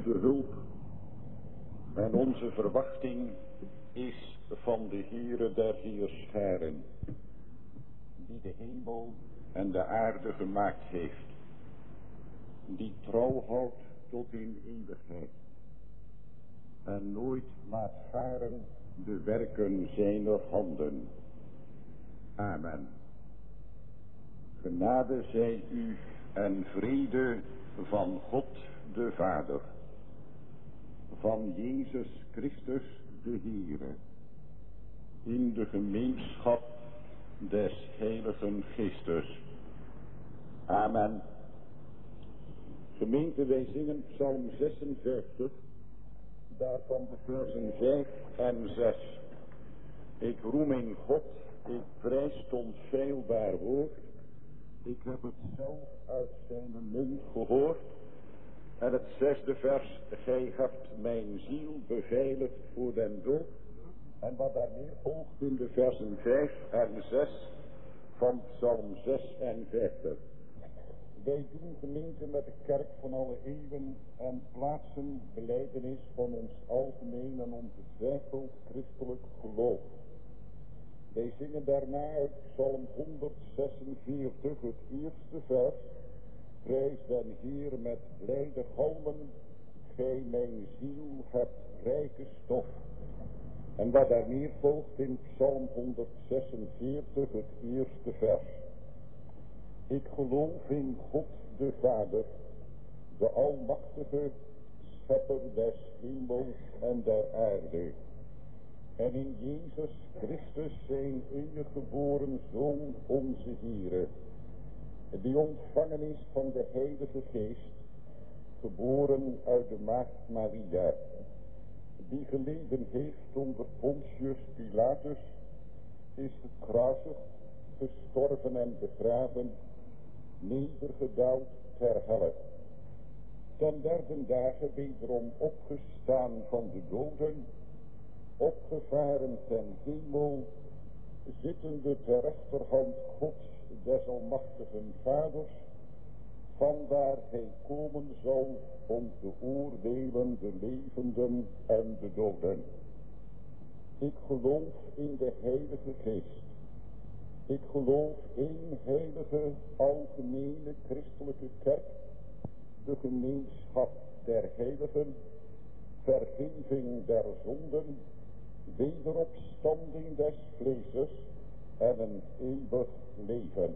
onze hulp en onze verwachting is van de Heere der Heerscharen, die de hemel en de aarde gemaakt heeft, die trouw houdt tot in eeuwigheid en nooit laat varen de werken zijner handen. Amen. Genade zij u en vrede van God de Vader, van Jezus Christus de Heere, in de gemeenschap des Heiligen Geestes. Amen. Gemeente, wij zingen Psalm 56, daarvan de versen 5 en 6. Ik roem in God, ik prijs het onfeilbaar woord. Ik heb het zelf uit zijn mond gehoord. En het 6e vers, gij hebt mijn ziel beveiligd voor den dood. En wat daarmee volgt in de versen 5 en 6 van Psalm 56. Wij doen gemeente met de kerk van alle eeuwen en plaatsen belijdenis van ons algemeen en onbetwijfeld christelijk geloof. Wij zingen daarna uit Psalm 146, het eerste vers. Prijs den Heer met blijde galmen, gij mijn ziel hebt rijke stof. En wat daarmee volgt in Psalm 146, het eerste vers. Ik geloof in God de Vader, de almachtige schepper des hemels en der aarde. En in Jezus Christus zijn enige geboren Zoon onze Heere, die ontvangen is van de Heilige Geest, geboren uit de maagd Maria, die geleden heeft onder Pontius Pilatus, is gekruisigd, gestorven en begraven, nedergedaald ter helle. Ten derde dagen wederom opgestaan van de doden, opgevaren ten hemel, zittende ter rechterhand Gods des almachtigen Vaders, vanwaar hij komen zal om te oordelen de levenden en de doden. Ik geloof in de Heilige Geest. Ik geloof één heilige, algemene christelijke kerk, de gemeenschap der heiligen, vergeving der zonden, wederopstanding des vleeses en een eeuwig leven.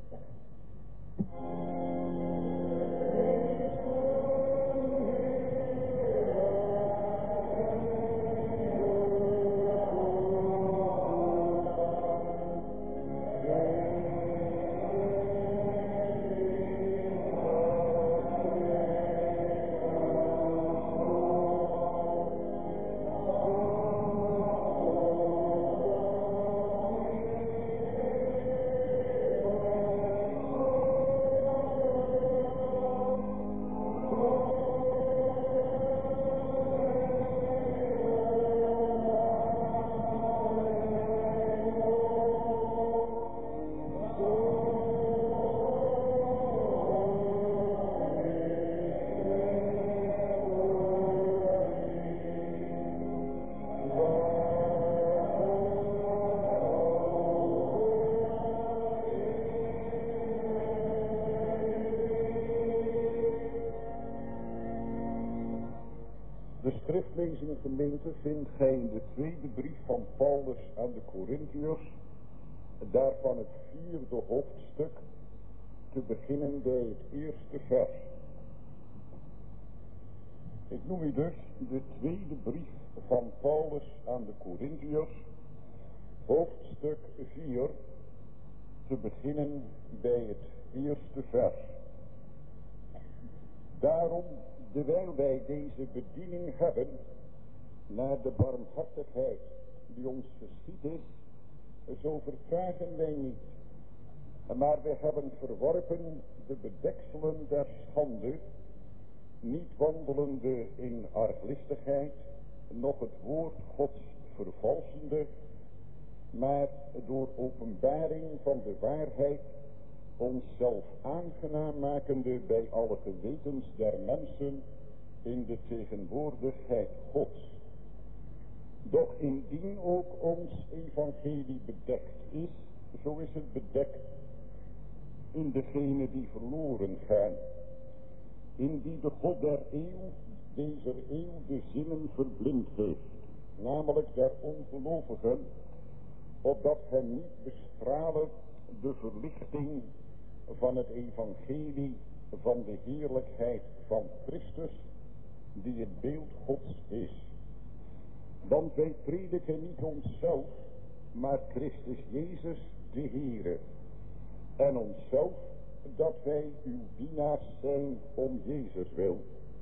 Schriftlezing gemeente vindt gij in de tweede brief van Paulus aan de Corinthiërs, daarvan het 4e hoofdstuk, te beginnen bij het eerste vers. Ik noem u dus de tweede brief van Paulus aan de Corinthiërs, hoofdstuk 4, te beginnen bij het eerste vers. Daarom, terwijl wij deze bediening hebben, naar de barmhartigheid die ons geschied is, zo vertragen wij niet. Maar wij hebben verworpen de bedekselen der schande, niet wandelende in arglistigheid, noch het woord Gods vervalsende, maar door openbaring van de waarheid onszelf aangenaam makende bij alle gewetens der mensen in de tegenwoordigheid Gods. Doch indien ook ons evangelie bedekt is, zo is het bedekt in degene die verloren gaan, in die de God der eeuw, deze eeuw, de zinnen verblind heeft, namelijk der ongelovigen, opdat hen niet bestralen de verlichting van het evangelie van de heerlijkheid van Christus, die het beeld Gods is. Want wij prediken niet onszelf, maar Christus Jezus de Heere, en onszelf, dat wij uw dienaars zijn om Jezus wil.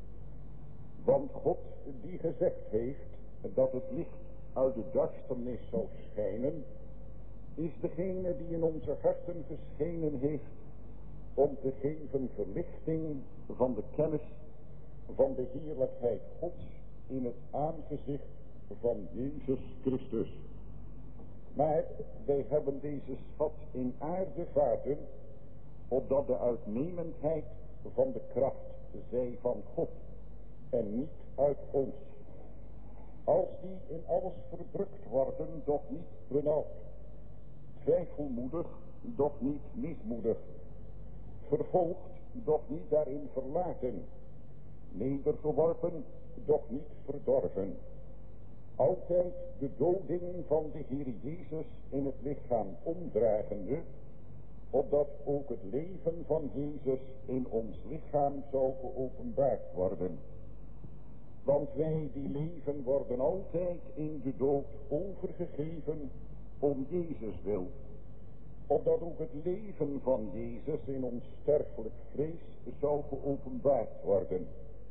Want God die gezegd heeft dat het licht uit de duisternis zou schijnen, is degene die in onze harten geschenen heeft om te geven verlichting van de kennis van de heerlijkheid Gods in het aangezicht van Jezus Christus. Maar wij hebben deze schat in aardevaten, opdat de uitnemendheid van de kracht zij van God en niet uit ons. Als die in alles verdrukt worden, doch niet benauwd. Twijfelmoedig, doch niet mismoedig. Vervolgd, doch niet daarin verlaten. Nedergeworpen, doch niet verdorven. Altijd de doding van de Heer Jezus in het lichaam omdragende, opdat ook het leven van Jezus in ons lichaam zou geopenbaard worden. Want wij die leven worden altijd in de dood overgegeven om Jezus wil, opdat ook het leven van Jezus in ons sterfelijk vlees zou geopenbaard worden.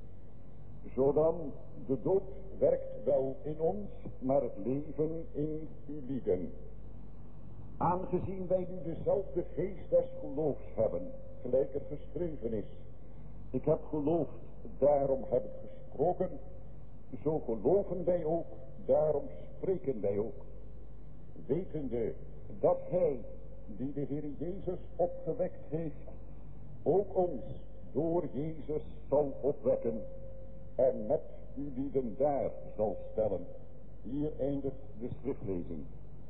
Zodan de dood werkt wel in ons, maar het leven in u lieden. Aangezien wij nu dezelfde geest des geloofs hebben, gelijk het geschreven is. Ik heb geloofd, daarom heb ik gesproken. Zo geloven wij ook, daarom spreken wij ook. Wetende dat hij, die de Heer Jezus opgewekt heeft, ook ons door Jezus zal opwekken en met u lieden daar zal stellen. Hier eindigt de schriftlezing.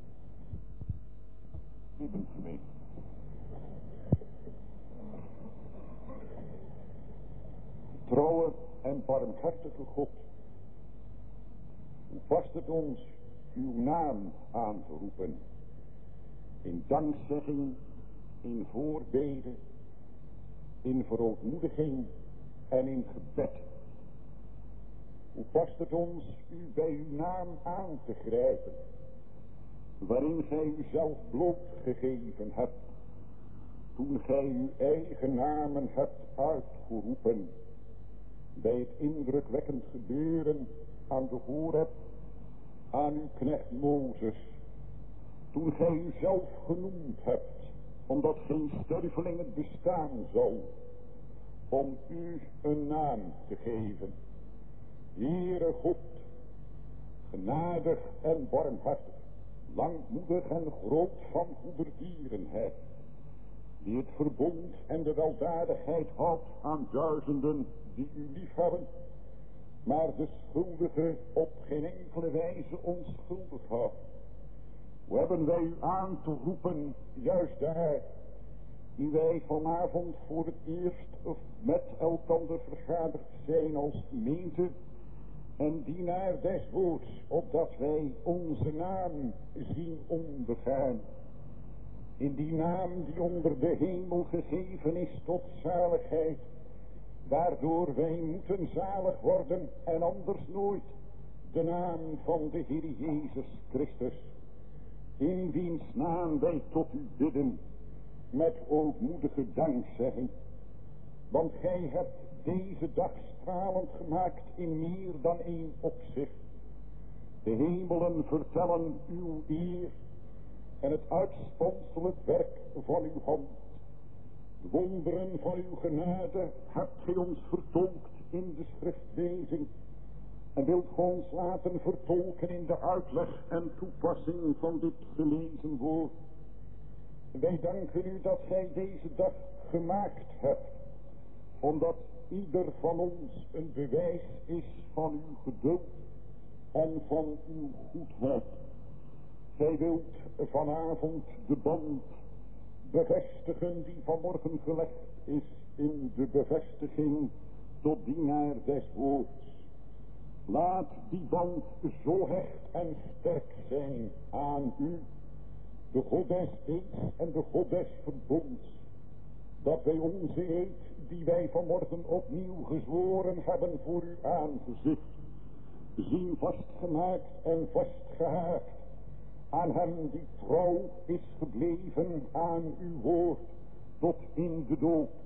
Lievend trouwe en barmhartige God, hoe past het ons uw naam aan te roepen, in dankzegging, in voorbeden, in verootmoediging en in gebed. Hoe past het ons u bij uw naam aan te grijpen, waarin gij uzelf blootgegeven hebt, toen gij uw eigen namen hebt uitgeroepen, bij het indrukwekkend gebeuren aan de Horeb, aan uw knecht Mozes, toen gij uzelf genoemd hebt, omdat geen sterveling het bestaan zou, om u een naam te geven. Heere God, genadig en barmhartig, langmoedig en groot van goedertierenheid, die het verbond en de weldadigheid houdt aan duizenden die u liefhebben, maar de schuldige op geen enkele wijze onschuldig houdt. Hoe hebben wij u aan te roepen, juist daar, die wij vanavond voor het eerst met elkander vergaderd zijn als gemeente en dienaar des woords, opdat wij onze naam zien ondergaan. In die naam die onder de hemel gegeven is tot zaligheid, waardoor wij moeten zalig worden en anders nooit, de naam van de Heer Jezus Christus, in wiens naam wij tot u bidden, met ootmoedige dankzegging. Want gij hebt deze dag stralend gemaakt in meer dan één opzicht. De hemelen vertellen uw eer en het uitspanselijk werk van uw hand. De wonderen van uw genade hebt gij ons vertolkt in de schriftlezing en wilt gij ons laten vertolken in de uitleg en toepassing van dit gelezen woord. Wij danken u dat gij deze dag gemaakt hebt, omdat ieder van ons een bewijs is van uw geduld en van uw goedheid. Gij wilt vanavond de band bevestigen die vanmorgen gelegd is in de bevestiging tot dienaar des woords. Laat die band zo hecht en sterk zijn aan u, de God des eeds en de God des verbonds, dat wij onze eed, die wij vanmorgen opnieuw gezworen hebben voor uw aangezicht, zien vastgemaakt en vastgehaakt aan hem die trouw is gebleven aan uw woord tot in de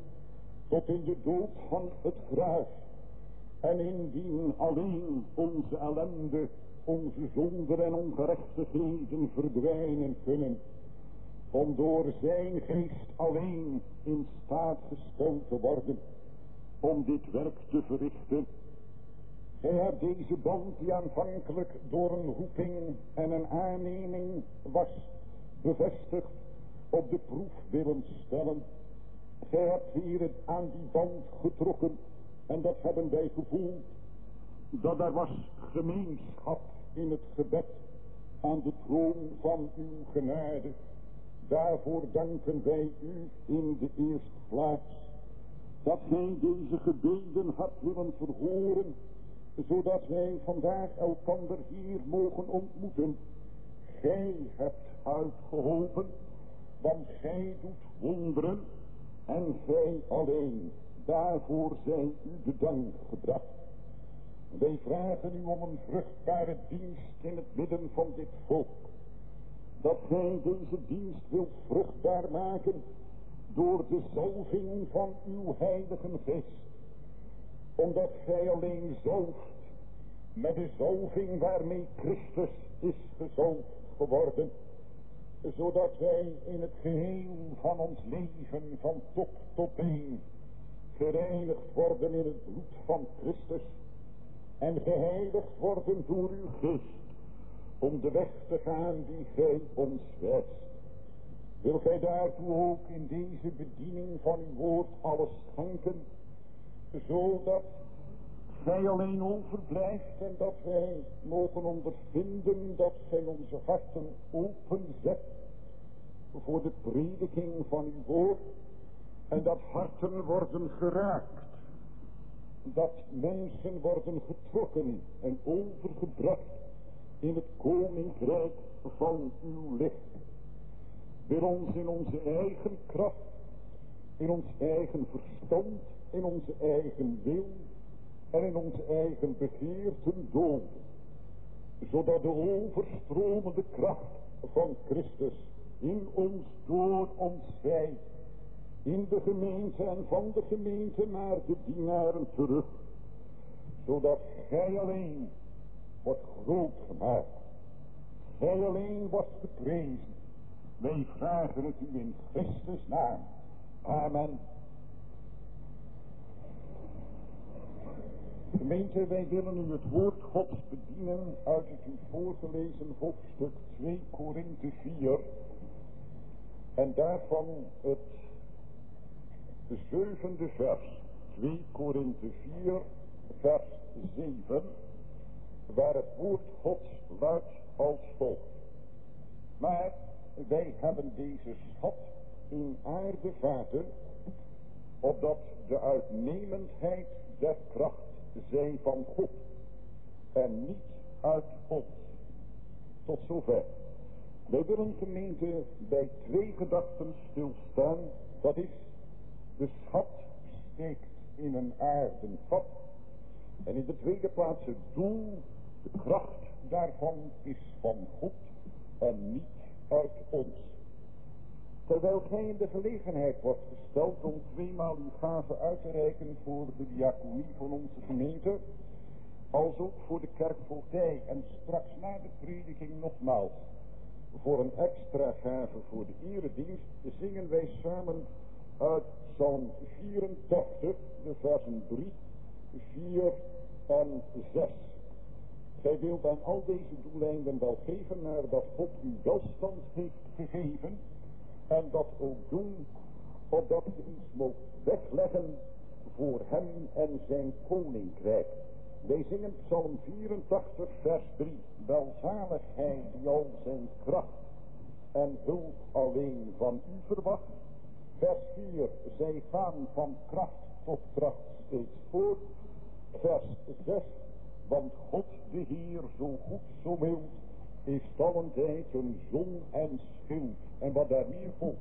dood van het graf. En indien alleen onze ellende, onze zonden en ongerechtigheden verdwijnen kunnen, om door zijn geest alleen in staat gesteld te worden om dit werk te verrichten. Gij hebt deze band die aanvankelijk door een roeping en een aanneming was bevestigd op de proef willen stellen. Gij hebt hier aan die band getrokken en dat hebben wij gevoeld, dat er was gemeenschap in het gebed aan de troon van uw genade. Daarvoor danken wij u in de eerste plaats, dat gij deze gebeden hebt willen verhoren, zodat wij vandaag elkander hier mogen ontmoeten. Gij hebt uitgeholpen, want gij doet wonderen en gij alleen. Daarvoor zij u de dank gebracht. Wij vragen u om een vruchtbare dienst in het midden van dit volk. Dat gij deze dienst wilt vruchtbaar maken door de zalving van uw heilige geest. Omdat gij alleen zalft met de zalving waarmee Christus is gezalfd geworden. Zodat wij in het geheel van ons leven van top tot teen gereinigd worden in het bloed van Christus. En geheiligd worden door uw geest om de weg te gaan die gij ons wijst. Wil gij daartoe ook in deze bediening van uw woord alles schenken, zodat gij alleen overblijft en dat wij mogen ondervinden dat gij onze harten openzet voor de prediking van uw woord en dat harten worden geraakt, dat mensen worden getrokken en overgebracht in het koninkrijk van uw licht. Wil ons in onze eigen kracht, in ons eigen verstand, in onze eigen wil en in onze eigen begeerten doden, zodat de overstromende kracht van Christus in ons, door ons zij, in de gemeente en van de gemeente naar de dienaren terug, zodat gij alleen wordt groot gemaakt, gij alleen wordt geprezen. Wij vragen het u in Christus naam. Amen. Gemeente, wij willen u het woord Gods bedienen uit het u voorgelezen hoofdstuk 2 Korinthe 4 en daarvan het 7e vers, 2 Korinthe 4 vers 7, waar het woord Gods luidt als volgt. Maar wij hebben deze schat in aardevaten, opdat de uitnemendheid der kracht zij van God en niet uit ons. Tot zover. Wij willen, gemeente, bij 2 gedachten stilstaan. Dat is, de schat steekt in een aarden vat. En in de tweede plaats het doel, de kracht daarvan is van God en niet uit ons. Terwijl gij in de gelegenheid wordt gesteld om 2 maal uw gave uit te reiken voor de diaconie van onze gemeente, als ook voor de kerkvoogdij en straks na de prediking nogmaals voor een extra gave voor de eredienst, zingen wij samen uit Psalm 84, de versen 3, 4 en 6. Gij wilt aan al deze doeleinden wel geven naar dat God u welstand heeft gegeven en dat ook doen, opdat ge iets moogt wegleggen voor hem en zijn koninkrijk. Wij zingen Psalm 84 vers 3. Welzalig hij die al zijn kracht en hulp alleen van u verwacht. Vers 4. Zij gaan van kracht tot kracht steeds voort. Vers 6. Want God de Heer, zo goed, zo mild, heeft allen tijd een zon en schild. En wat daar meer volgt.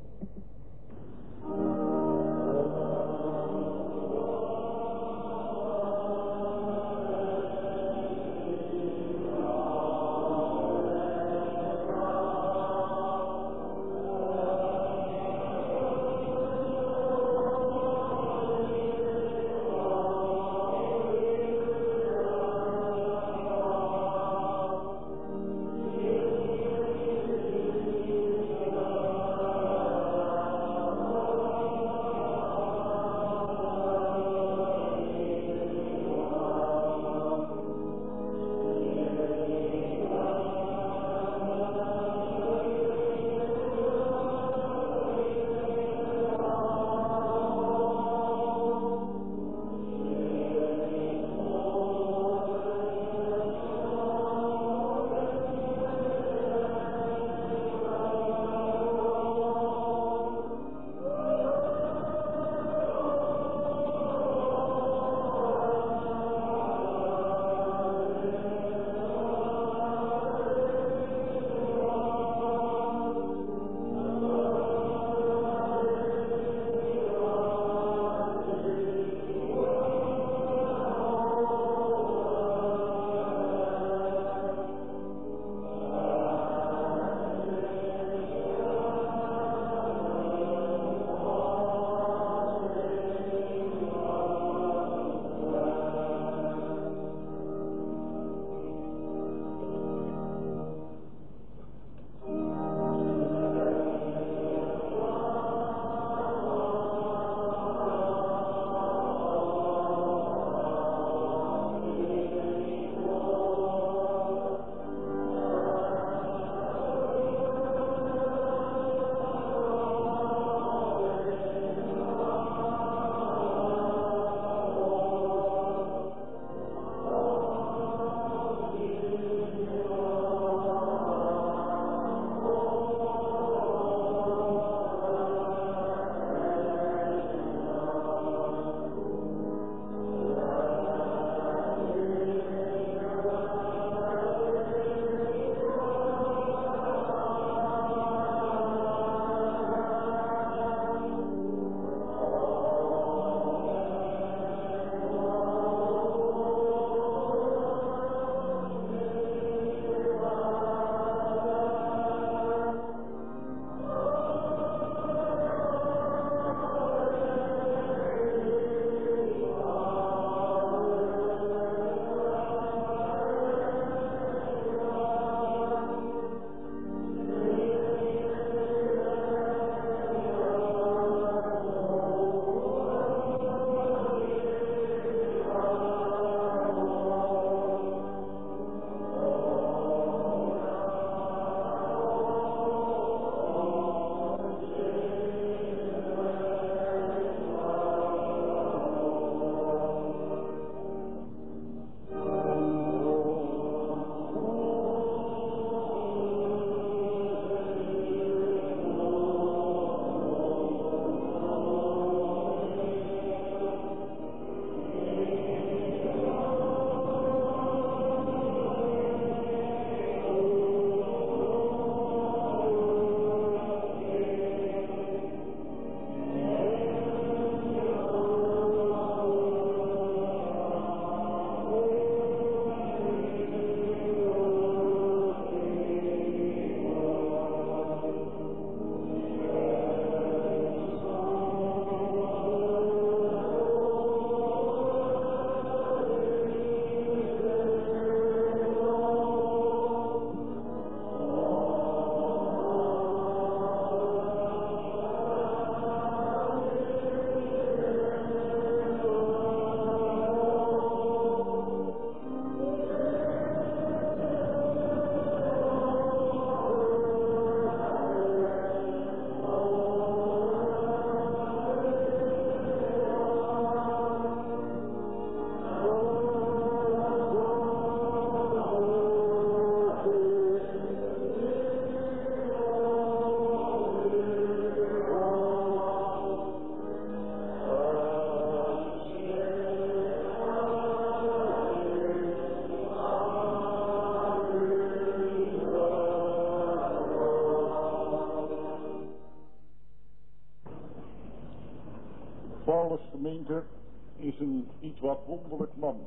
gemeente, is een iets wat wonderlijk man.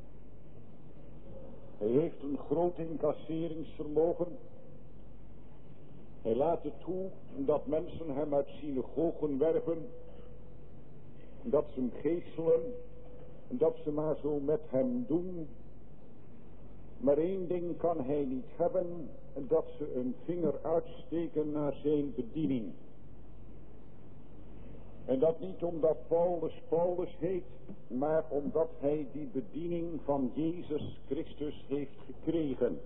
Hij heeft een groot incasseringsvermogen. Hij laat het toe dat mensen hem uit synagogen werven, dat ze hem geeselen, dat ze maar zo met hem doen. Maar één ding kan hij niet hebben, dat ze een vinger uitsteken naar zijn bediening. En dat niet omdat Paulus heet, maar omdat hij die bediening van Jezus Christus heeft gekregen.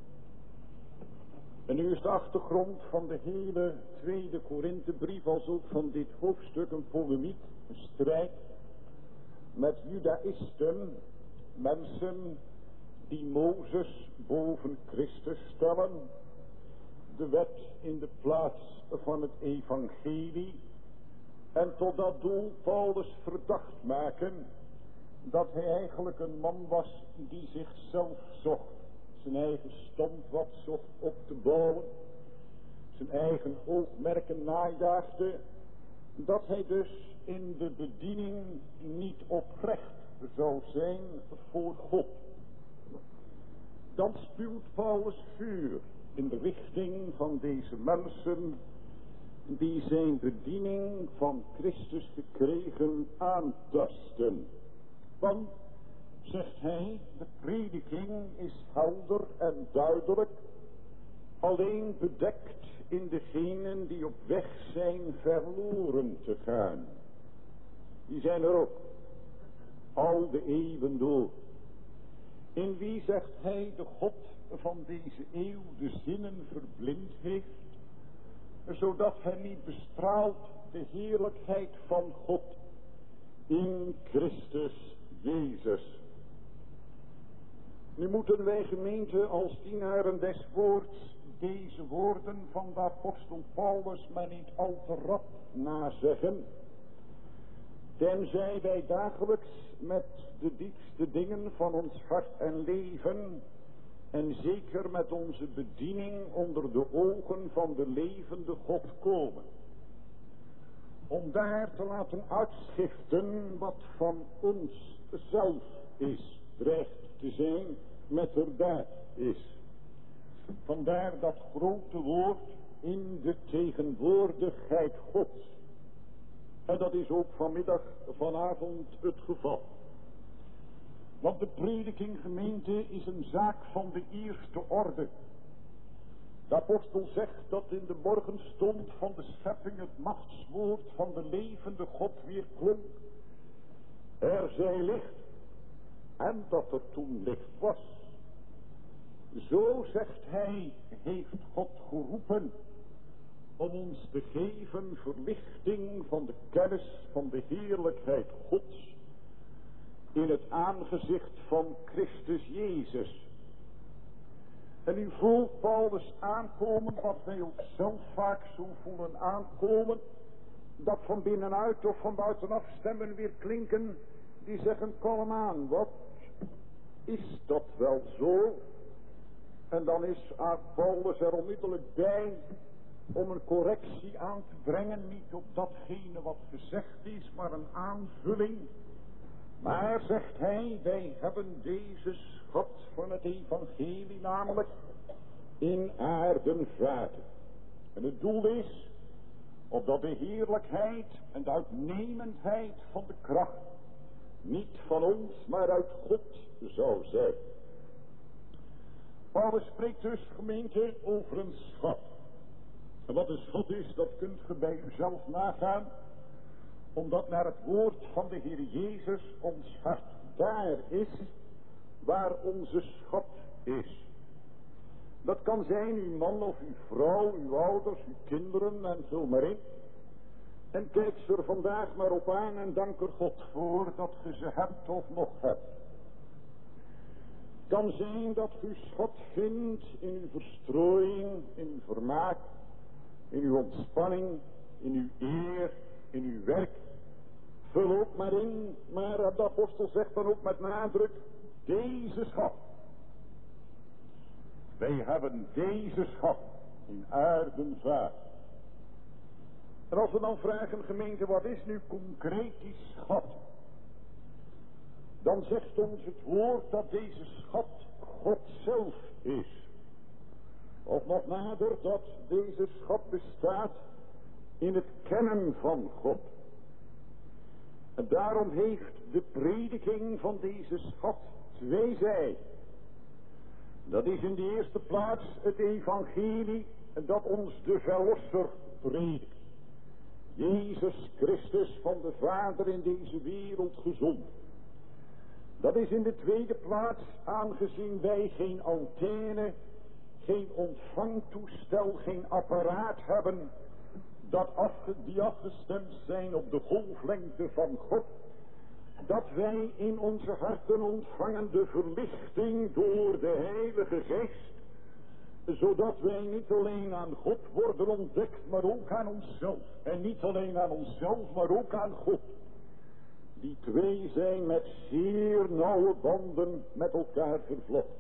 En nu is de achtergrond van de hele tweede Korinthebrief, als ook van dit hoofdstuk, een polemiek, een strijd met judaïsten, mensen die Mozes boven Christus stellen, de wet in de plaats van het evangelie, en tot dat doel Paulus verdacht maken dat hij eigenlijk een man was die zichzelf zocht, zijn eigen standvat zocht op te bouwen, zijn eigen oogmerken najaagde, dat hij dus in de bediening niet oprecht zou zijn voor God. Dan spuwt Paulus vuur in de richting van deze mensen die zijn bediening van Christus gekregen aantasten. Want, zegt hij, de prediking is helder en duidelijk, alleen bedekt in degenen die op weg zijn verloren te gaan. Die zijn er ook, al de eeuwen door. In wie, zegt hij, de God van deze eeuw de zinnen verblind heeft, zodat hij niet bestraalt de heerlijkheid van God in Christus Jezus. Nu moeten wij, gemeente, als dienaren des woords deze woorden van de apostel Paulus maar niet al te rap nazeggen, tenzij wij dagelijks met de diepste dingen van ons hart en leven, en zeker met onze bediening onder de ogen van de levende God komen. Om daar te laten uitschiften wat van ons zelf is, dreigt te zijn met er daar is. Vandaar dat grote woord in de tegenwoordigheid Gods. En dat is ook vanavond het geval. Want de prediking, gemeente, is een zaak van de eerste orde. De apostel zegt dat in de morgenstond van de schepping het machtswoord van de levende God weer klonk. Er zij licht, en dat er toen licht was. Zo, zegt hij, heeft God geroepen om ons te geven verlichting van de kennis van de heerlijkheid Gods in het aangezicht van Christus Jezus. En u voelt Paulus aankomen, wat wij ook zelf vaak zo voelen aankomen, dat van binnenuit of van buitenaf stemmen weer klinken, die zeggen, kom aan, wat is dat wel zo? En dan is Paulus er onmiddellijk bij om een correctie aan te brengen, niet op datgene wat gezegd is, maar een aanvulling. Maar, zegt hij, wij hebben deze schat van het evangelie namelijk in aarden vaten. En het doel is, opdat de heerlijkheid en de uitnemendheid van de kracht niet van ons, maar uit God zou zijn. Paulus spreekt dus, gemeente, over een schat. En wat een schat is, dat kunt ge bij uzelf nagaan, omdat naar het woord van de Heer Jezus ons hart daar is waar onze schat is. Dat kan zijn uw man of uw vrouw, uw ouders, uw kinderen en vul maar in. En kijk ze er vandaag maar op aan en dank er God voor dat ge ze hebt of nog hebt. Het kan zijn dat u schat vindt in uw verstrooiing, in uw vermaak, in uw ontspanning, in uw eer, in uw werk. Vul ook maar in, maar de apostel zegt dan ook met nadruk, deze schat. Wij hebben deze schat in aarden vaart. En als we dan vragen, gemeente, wat is nu concreet die schat dan zegt ons het woord dat deze schat God zelf is. Of nog nader, dat deze schat bestaat in het kennen van God. En daarom heeft de prediking van deze schat twee zij. Dat is in de eerste plaats het evangelie dat ons de verlosser predikt. Jezus Christus van de Vader in deze wereld gezonden. Dat is in de tweede plaats, aangezien wij geen antenne, geen ontvangtoestel, geen apparaat hebben die afgestemd zijn op de golflengte van God, dat wij in onze harten ontvangen de verlichting door de Heilige Geest, zodat wij niet alleen aan God worden ontdekt, maar ook aan onszelf. En niet alleen aan onszelf, maar ook aan God. Die twee zijn met zeer nauwe banden met elkaar vervlochten.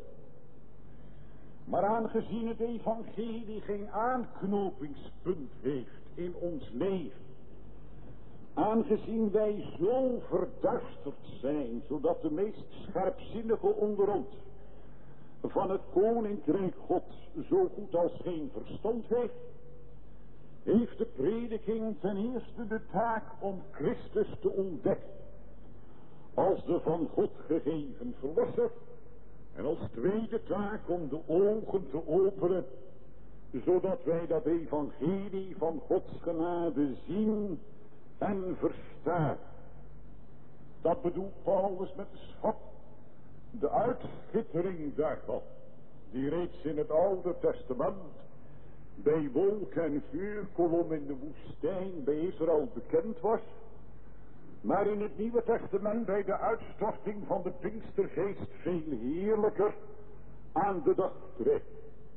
Maar aangezien het evangelie geen aanknopingspunt heeft in ons leven, aangezien wij zo verduisterd zijn, zodat de meest scherpzinnige onder ons van het koninkrijk Gods zo goed als geen verstand heeft de prediking ten eerste de taak om Christus te ontdekken als de van God gegeven verlosser, en als tweede taak om de ogen te openen, zodat wij dat evangelie van Gods genade zien en verstaan. Dat bedoelt Paulus met de schat, de uitschittering daarvan, die reeds in het Oude Testament bij wolk en vuurkolom in de woestijn bij Israël bekend was, maar in het Nieuwe Testament bij de uitstorting van de Pinkstergeest veel heerlijker aan de dag treedt.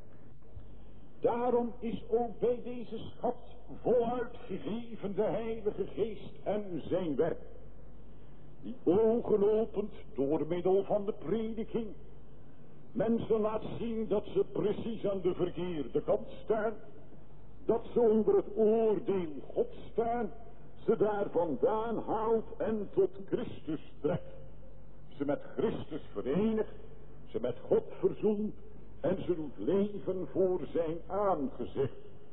Daarom is ook bij deze schat voluit gegeven de Heilige Geest en zijn werk, die ogen opent door middel van de prediking, mensen laat zien dat ze precies aan de verkeerde kant staan, dat ze onder het oordeel God staan, ze daar vandaan haalt en tot Christus trekt. Ze met Christus verenigt, ze met God verzoent en ze doet leven voor zijn aangezicht.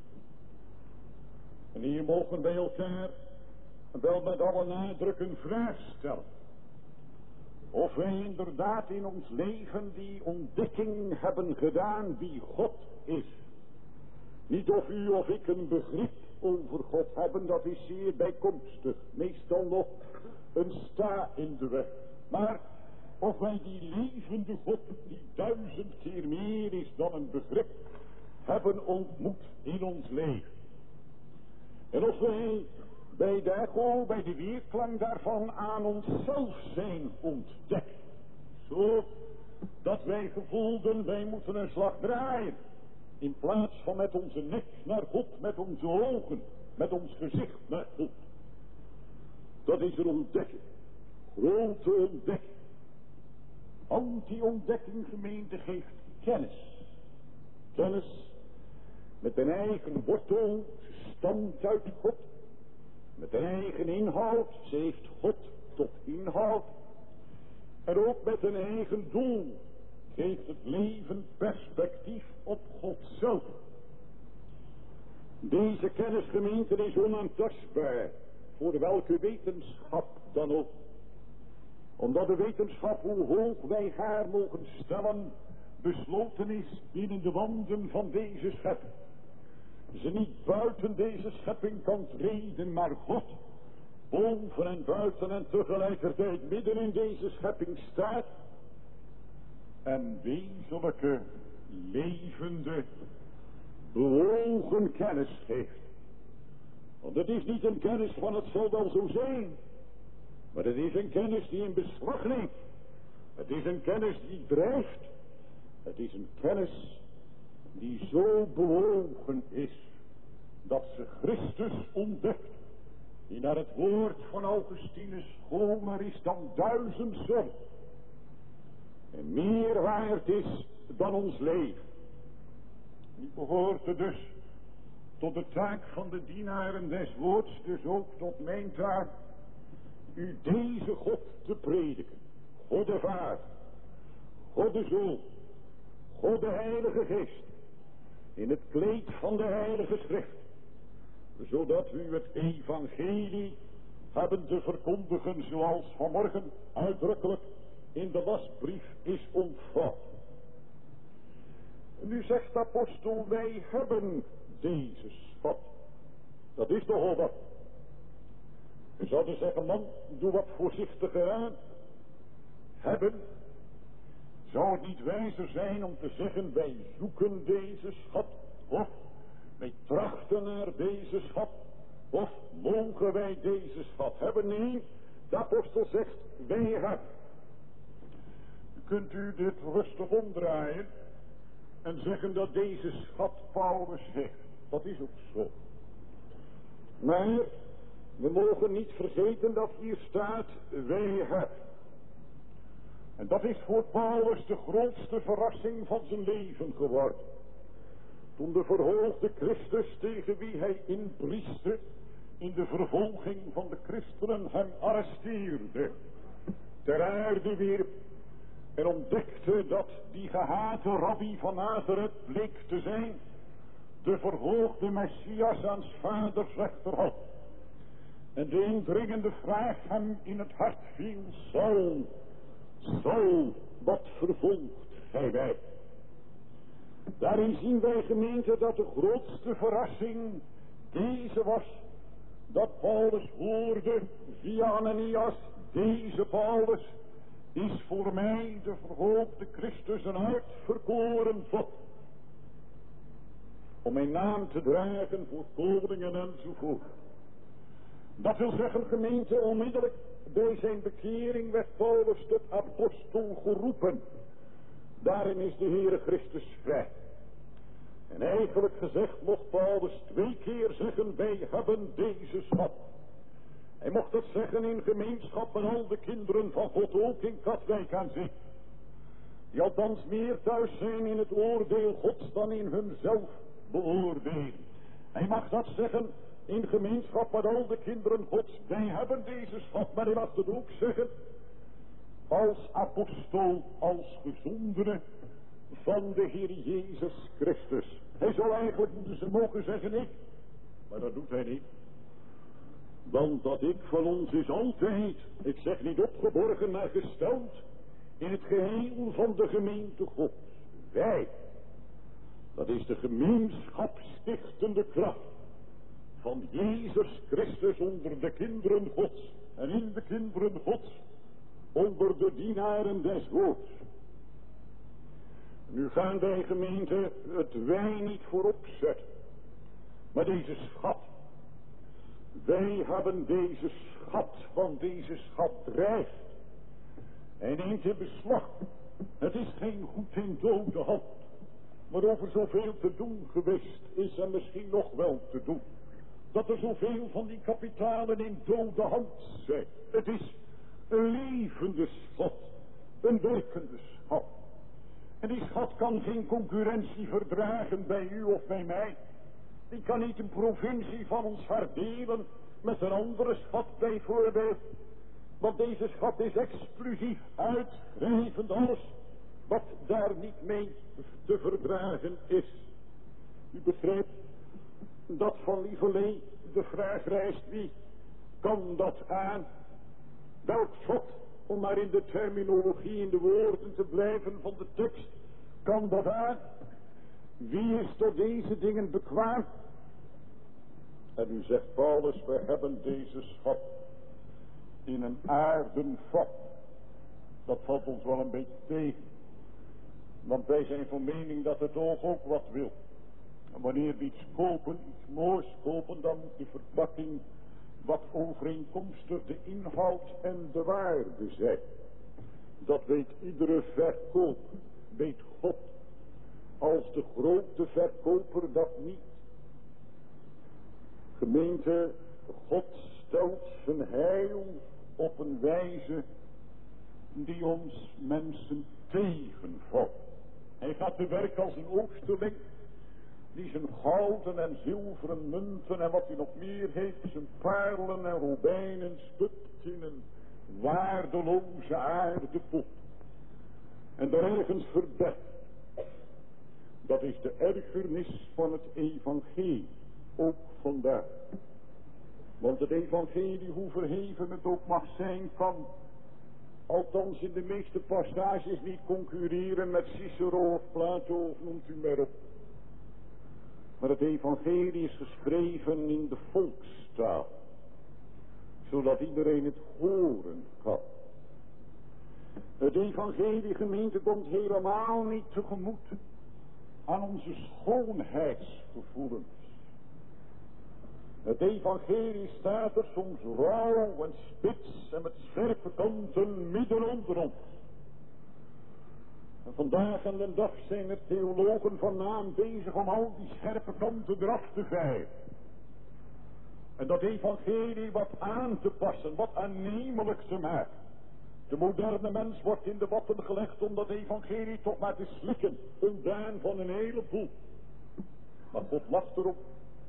En hier mogen wij elkaar wel met alle nadruk een vraag stellen. Of wij inderdaad in ons leven die ontdekking hebben gedaan wie God is. Niet of u of ik een begrip over God hebben, dat is zeer bijkomstig. Meestal nog een sta in de weg. Maar of wij die levende God, die 1000 keer meer is dan een begrip, hebben ontmoet in ons leven. En of wij bij de echo, bij de weerklank daarvan aan onszelf zijn ontdekt. Zo dat wij gevoelden, wij moeten een slag draaien. In plaats van met onze nek naar God, met onze ogen, met ons gezicht naar God. Dat is een ontdekking. Grote ontdekking. Anti-ontdekking gemeente geeft kennis. Kennis met een eigen wortel, ze stamt uit God. Met een eigen inhoud, ze heeft God tot inhoud. En ook met een eigen doel geeft het leven perspectief op God zelf. Deze kennisgemeente is onaantastbaar voor welke wetenschap dan ook. Omdat de wetenschap, hoe hoog wij haar mogen stellen, besloten is binnen de wanden van deze schepping. Ze niet buiten deze schepping kan treden, maar God boven en buiten en tegelijkertijd midden in deze schepping staat en wezenlijke, levende, bewogen kennis geeft. Want het is niet een kennis van het zal wel zo zijn, maar het is een kennis die in beslag neemt. Het is een kennis die drijft. Het is een kennis die zo bewogen is dat ze Christus ontdekt, die naar het woord van Augustinus schoner is dan 1000 zon en meer waard is dan ons leven. Die behoort er dus tot de taak van de dienaren des woords, dus ook tot mijn taak, u deze God te prediken. God de Vader, God de Zoon, God de Heilige Geest, in het kleed van de Heilige Schrift, zodat u het evangelie hebben te verkondigen zoals vanmorgen uitdrukkelijk in de lastbrief is ontvouwd. Nu zegt de apostel, wij hebben deze schat. Dat is toch wat. We zouden zeggen, man, doe wat voorzichtiger aan. Hebben. Zou het niet wijzer zijn om te zeggen, wij zoeken deze schat, of wij trachten naar deze schat, of mogen wij deze schat hebben? Nee, de apostel zegt, wij hebben. Kunt u dit rustig omdraaien en zeggen dat deze schat Paulus heeft? Dat is ook zo. Maar we mogen niet vergeten dat hier staat, wij hebben. En dat is voor Paulus de grootste verrassing van zijn leven geworden. Toen de verhoogde Christus, tegen wie hij inprieste, in de vervolging van de christenen hem arresteerde, ter aarde wierp en ontdekte dat die gehate rabbi van Nazareth bleek te zijn de verhoogde Messias aan 's vaders rechterhand. En de indringende vraag hem in het hart viel, Saul, wat vervolgt gij mij? Daarin zien wij, gemeente, dat de grootste verrassing deze was, dat Paulus hoorde via Ananias, deze Paulus is voor mij de verhoogde Christus een uitverkoren God, om mijn naam te dragen voor koningen enzovoort. Dat wil zeggen, gemeente, onmiddellijk bij zijn bekering werd Paulus tot apostel geroepen. Daarin is de Heere Christus vrij. En eigenlijk gezegd mocht Paulus 2 keer zeggen, wij hebben deze schat. Hij mocht het zeggen in gemeenschap en al de kinderen van God, ook in Katwijk aan zee, die althans meer thuis zijn in het oordeel Gods dan in hunzelf beoordelen. Hij mag dat zeggen in gemeenschap met al de kinderen Gods, wij hebben deze schat. Maar hij mag het ook zeggen als apostel, als gezondene van de Heer Jezus Christus. Hij zou eigenlijk moeten mogen zeggen ik, maar dat doet hij niet. Want dat ik van ons is altijd, ik zeg niet opgeborgen, maar gesteld in het geheel van de gemeente Gods. Wij, dat is de gemeenschapstichtende kracht van Jezus Christus onder de kinderen Gods en in de kinderen Gods onder de dienaren des woords. Nu gaan wij, gemeente, het wij niet voorop zetten, maar deze schat. Wij hebben deze schat, want deze schat drijft en neemt in beslag. Het is geen goed in dode hand, maar over zoveel te doen geweest is en misschien nog wel te doen. Dat er zoveel van die kapitalen in dode hand zijn. Het is een levende schat, een werkende schat. En die schat kan geen concurrentie verdragen bij u of bij mij. Die kan niet een provincie van ons hart delen met een andere schat bijvoorbeeld. Want deze schat is exclusief, uitgrijvend alles wat daar niet mee te verdragen is. U begrijpt dat van lieverlee de vraag rijst, wie kan dat aan? Welk schot, om maar in de terminologie, in de woorden te blijven van de tekst, kan dat aan? Wie is tot deze dingen bekwaam? En u zegt Paulus, we hebben deze schat in een aarden vat. Dat valt ons wel een beetje tegen. Want wij zijn van mening dat het oog ook wat wil. En wanneer we iets kopen, iets moois kopen, dan moet de verpakking wat overeenkomstig de inhoud en de waarde zijn. Dat weet iedere verkoper, weet God. Als de grote verkoper dat niet. Gemeente, God stelt zijn heil op een wijze die ons mensen tegenvalt. Hij gaat te werk als een oosterling die zijn gouden en zilveren munten en wat hij nog meer heeft, zijn parelen en robijnen stukt in een waardeloze aarde pot. En daar ergens verbergt. Dat is de ergernis van het evangelie. Ook vandaag. Want het evangelie, hoe verheven het ook mag zijn, kan althans in de meeste passages niet concurreren met Cicero of Plato of noemt u maar op. Maar het evangelie is geschreven in de volkstaal. Zodat iedereen het horen kan. Het evangelie, gemeente, komt helemaal niet tegemoet aan onze schoonheidsgevoelens. Het evangelie staat er soms rauw en spits en met scherpe kanten midden onder ons. En vandaag aan de dag zijn er theologen van naam bezig om al die scherpe kanten eraf te vijgen. En dat evangelie wat aan te passen, wat aannemelijk te maken. De moderne mens wordt in de watten gelegd om dat evangelie toch maar te slikken. Ontdaan van een heleboel. Maar God lacht erop.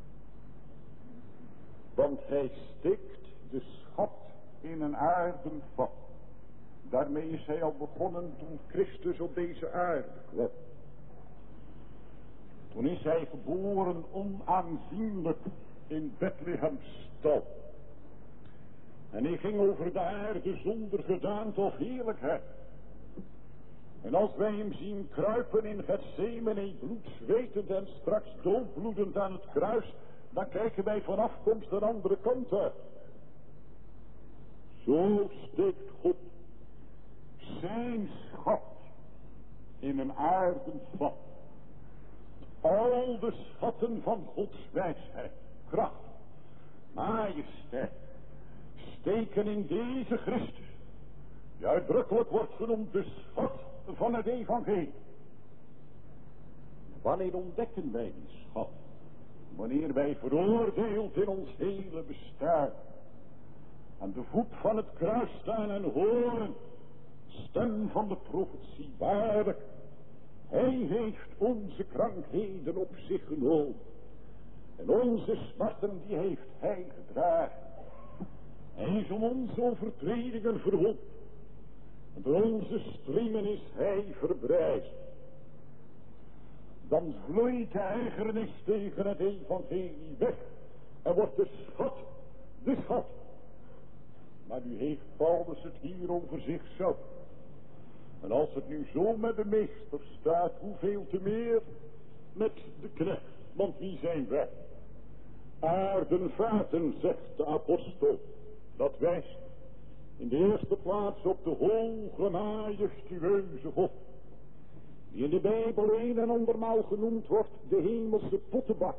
Want hij steekt de schat in een aarden vat. Daarmee is hij al begonnen toen Christus op deze aarde kwam. Toen is hij geboren onaanzienlijk in Bethlehem's stal. En hij ging over de aarde zonder gedaante of heerlijkheid. En als wij hem zien kruipen in Gethsemane, bloedzwetend en straks doodbloedend aan het kruis, dan kijken wij van afkomst de andere kant uit. Zo steekt God zijn schat in een aarden vat. Al de schatten van Gods wijsheid, kracht, majesteit, steken in deze Christus, die uitdrukkelijk wordt genoemd de schat van het evangelie. Wanneer ontdekken wij die schat? Wanneer wij veroordeeld in ons hele bestaan aan de voet van het kruis staan en horen stem van de profetie, waarlijk, hij heeft onze krankheden op zich genomen en onze smarten die heeft hij gedragen. Hij is om onze overtredingen verwond en door onze striemen is hij verbrijzeld. Dan vloeit de ergernis tegen het evangelie weg en wordt de schat. Maar nu heeft Paulus het hier over zichzelf. En als het nu zo met de meester staat, hoeveel te meer met de knecht. Want wie zijn wij? Aardenvaten, zegt de apostel. Dat wijst in de eerste plaats op de hoge majestueuze God. Die in de Bijbel een en andermaal genoemd wordt de hemelse pottenbak.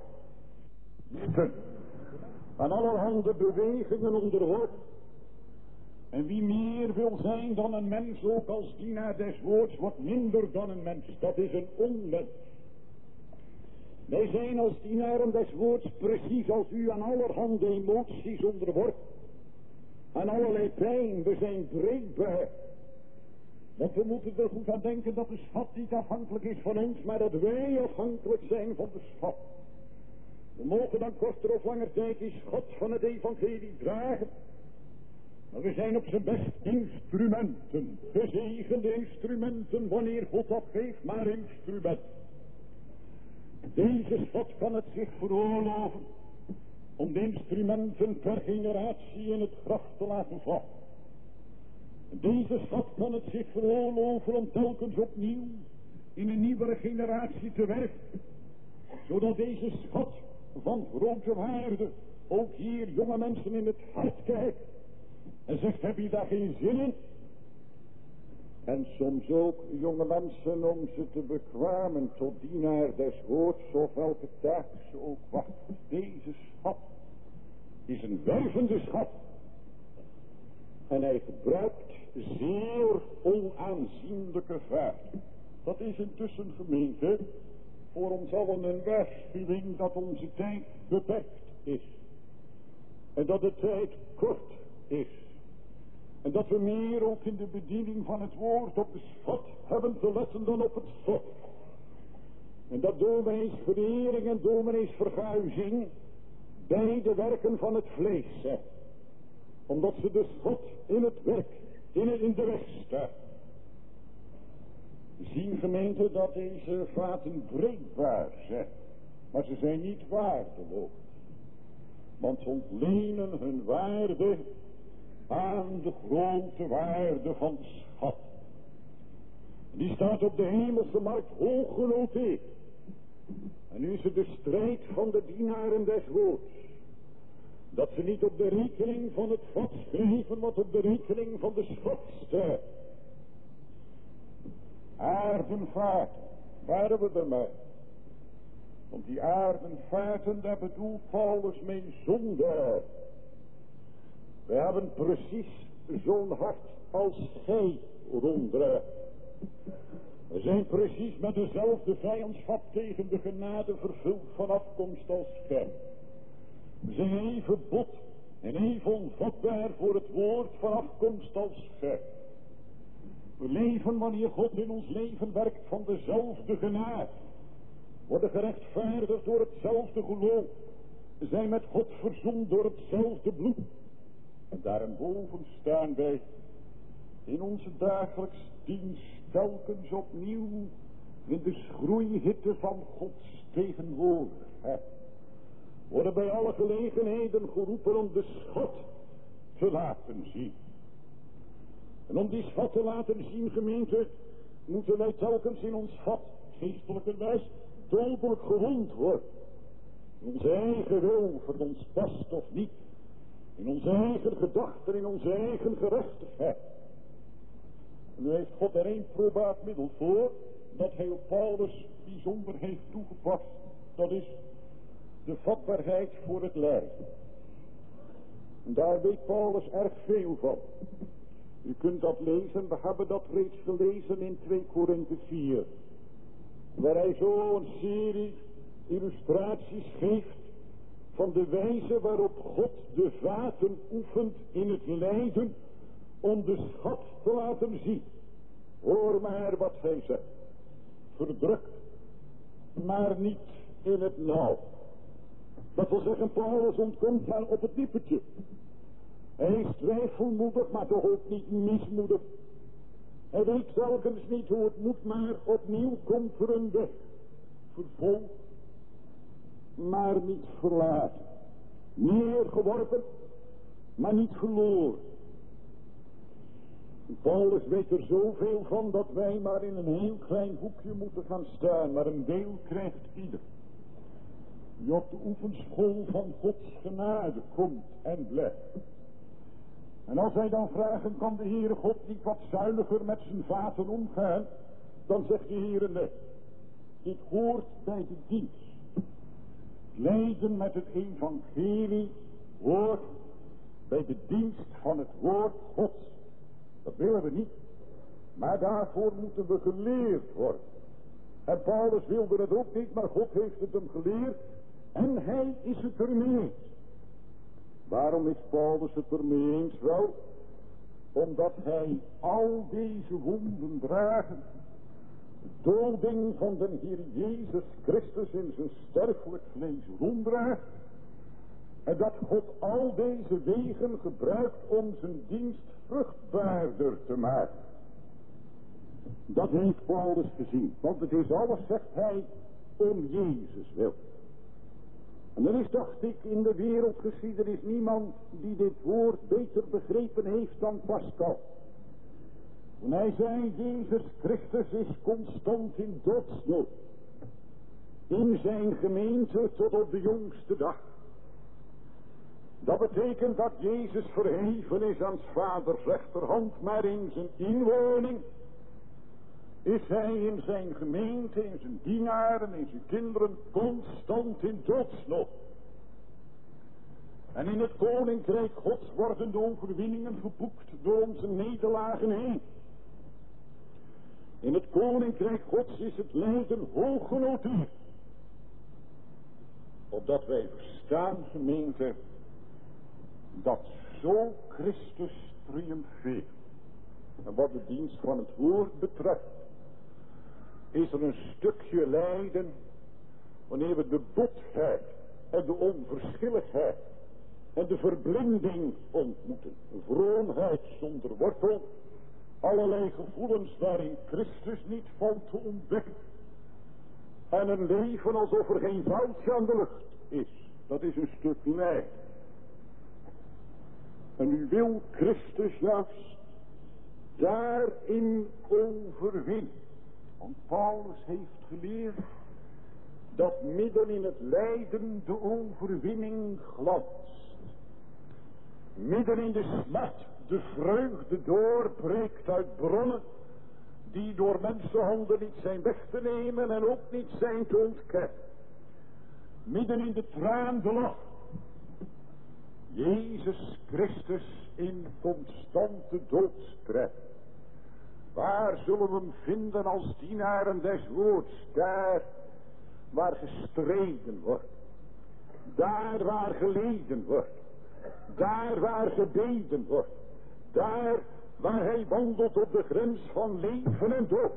Aan allerhande bewegingen onderworpen. En wie meer wil zijn dan een mens, ook als dienaar des woords, wordt minder dan een mens. Dat is een onmens. Wij zijn als dienaren des woords precies als u aan allerhande emoties onderworpen. Aan allerlei pijn. We zijn breekbaar. Want we moeten er goed aan denken dat de schat niet afhankelijk is van ons, maar dat wij afhankelijk zijn van de schat. We mogen dan korter of langer tijd die schat van het evangelie dragen. Maar we zijn op zijn best instrumenten. Gezegende instrumenten wanneer God dat geeft, maar instrumenten. Deze schat kan het zich veroorloven om de instrumenten per generatie in het graf te laten vallen. Deze schat kan het zich veroorloven om telkens opnieuw in een nieuwere generatie te werken. Zodat deze schat van grote waarde ook hier jonge mensen in het hart kijkt. En zegt, heb je daar geen zin in? En soms ook jonge mensen om ze te bekwamen tot dienaar des woords of welke taak ze ook wacht. Deze schat is een wervende schat. En hij gebruikt zeer onaanzienlijke vaart. Dat is intussen, gemeente, voor ons allen een waarschuwing dat onze tijd beperkt is. En dat de tijd kort is. En dat we meer ook in de bediening van het woord op de schat hebben te letten dan op het schot. En dat domineesverering en domineesverguizing beide werken van het vlees zijn. Omdat ze dus God in het werk, in de weg staan. Zien gemeente dat deze vaten breekbaar zijn. Maar ze zijn niet waardeloos. Want ze ontlenen hun waarde aan de grote waarde van de schat. Die staat op de hemelse markt hoog genoteerd. En nu is het de strijd van de dienaren des woords. Dat ze niet op de rekening van het vat schrijven, maar op de rekening van de schat staan. Aardenvaarten, waar hebben we ermee? Want die aardenvaarten, daar bedoelt Paulus mijn zonde. We hebben precies zo'n hart als gij ronddraagt. We zijn precies met dezelfde vijandschap tegen de genade vervuld van afkomst als gij. We zijn even bot en even onvatbaar voor het woord van afkomst als gij. We leven wanneer God in ons leven werkt van dezelfde genade. Worden gerechtvaardigd door hetzelfde geloof. We zijn met God verzoend door hetzelfde bloed. En daarboven staan wij in onze dagelijks dienst telkens opnieuw in de schroeihitte van Gods tegenwoordigheid. Worden bij alle gelegenheden geroepen om de schat te laten zien. En om die schat te laten zien, gemeente, moeten wij telkens in ons vat, geestelijkerwijs, dodelijk gewond worden. In onze eigen wil, of het ons past of niet. In onze eigen gedachten, in onze eigen gerechtigheid. En nu heeft God er één probaat middel voor, dat hij op Paulus bijzonder heeft toegepast. Dat is de vatbaarheid voor het lijden. En daar weet Paulus erg veel van. U kunt dat lezen, we hebben dat reeds gelezen in 2 Korinthe 4. Waar hij zo een serie illustraties geeft van de wijze waarop God de vaten oefent in het lijden om de schat te laten zien. Hoor maar wat hij zegt. Verdrukt, maar niet in het nauw. Dat wil zeggen, Paulus ontkomt haar op het nippertje. Hij is twijfelmoedig, maar toch ook niet mismoedig. Hij weet telkens niet hoe het moet, maar opnieuw komt er een weg. Vervolgd, maar niet verlaten. Neergeworpen, maar niet verloren. Paulus weet er zoveel van dat wij maar in een heel klein hoekje moeten gaan staan, maar een deel krijgt ieder. Die op de oefenschool van Gods genade komt en blijft. En als wij dan vragen, kan de Heere God niet wat zuiniger met zijn vaten omgaan? Dan zegt de Heere nee. Dit hoort bij de dienst. Lijden met het evangelie hoort bij de dienst van het woord Gods. Dat willen we niet. Maar daarvoor moeten we geleerd worden. En Paulus wilde het ook niet, maar God heeft het hem geleerd. En hij is het ermee eens. Waarom is Paulus het ermee eens? Wel, omdat hij al deze wonden dragen, de doding van de Heer Jezus Christus in zijn sterfelijk vlees ronddraagt, en dat God al deze wegen gebruikt om zijn dienst vruchtbaarder te maken. Dat heeft Paulus gezien, want het is alles, zegt hij, om Jezus wil. En er is, dacht ik, in de wereldgeschiedenis niemand die dit woord beter begrepen heeft dan Pascal. Toen hij zei, Jezus Christus is constant in doodsnood. In zijn gemeente tot op de jongste dag. Dat betekent dat Jezus verheven is aan 's vaders rechterhand, maar in zijn inwoning is hij in zijn gemeente, in zijn dienaren, in zijn kinderen constant in doodsnood. En in het koninkrijk Gods worden de overwinningen geboekt door onze nederlagen heen. In het koninkrijk Gods is het lijden hoog genoteerd. Opdat wij verstaan, gemeente, dat zo Christus triomfeert. En wat de dienst van het woord betreft, is er een stukje lijden wanneer we de botheid en de onverschilligheid en de verblinding ontmoeten. Een vroomheid zonder wortel. Allerlei gevoelens waarin Christus niet valt te ontdekken. En een leven alsof er geen vuiltje aan de lucht is. Dat is een stuk lijden. En nu wil Christus juist daarin overwinnen. Want Paulus heeft geleerd dat midden in het lijden de overwinning glanst. Midden in de smart de vreugde doorbreekt uit bronnen die door mensenhanden niet zijn weg te nemen en ook niet zijn te ontkennen. Midden in de traan de lach. Jezus Christus in constante doodstrijd. Waar zullen we hem vinden als dienaren des woords? Daar waar gestreden wordt. Daar waar geleden wordt. Daar waar gebeden wordt. Daar waar hij wandelt op de grens van leven en dood.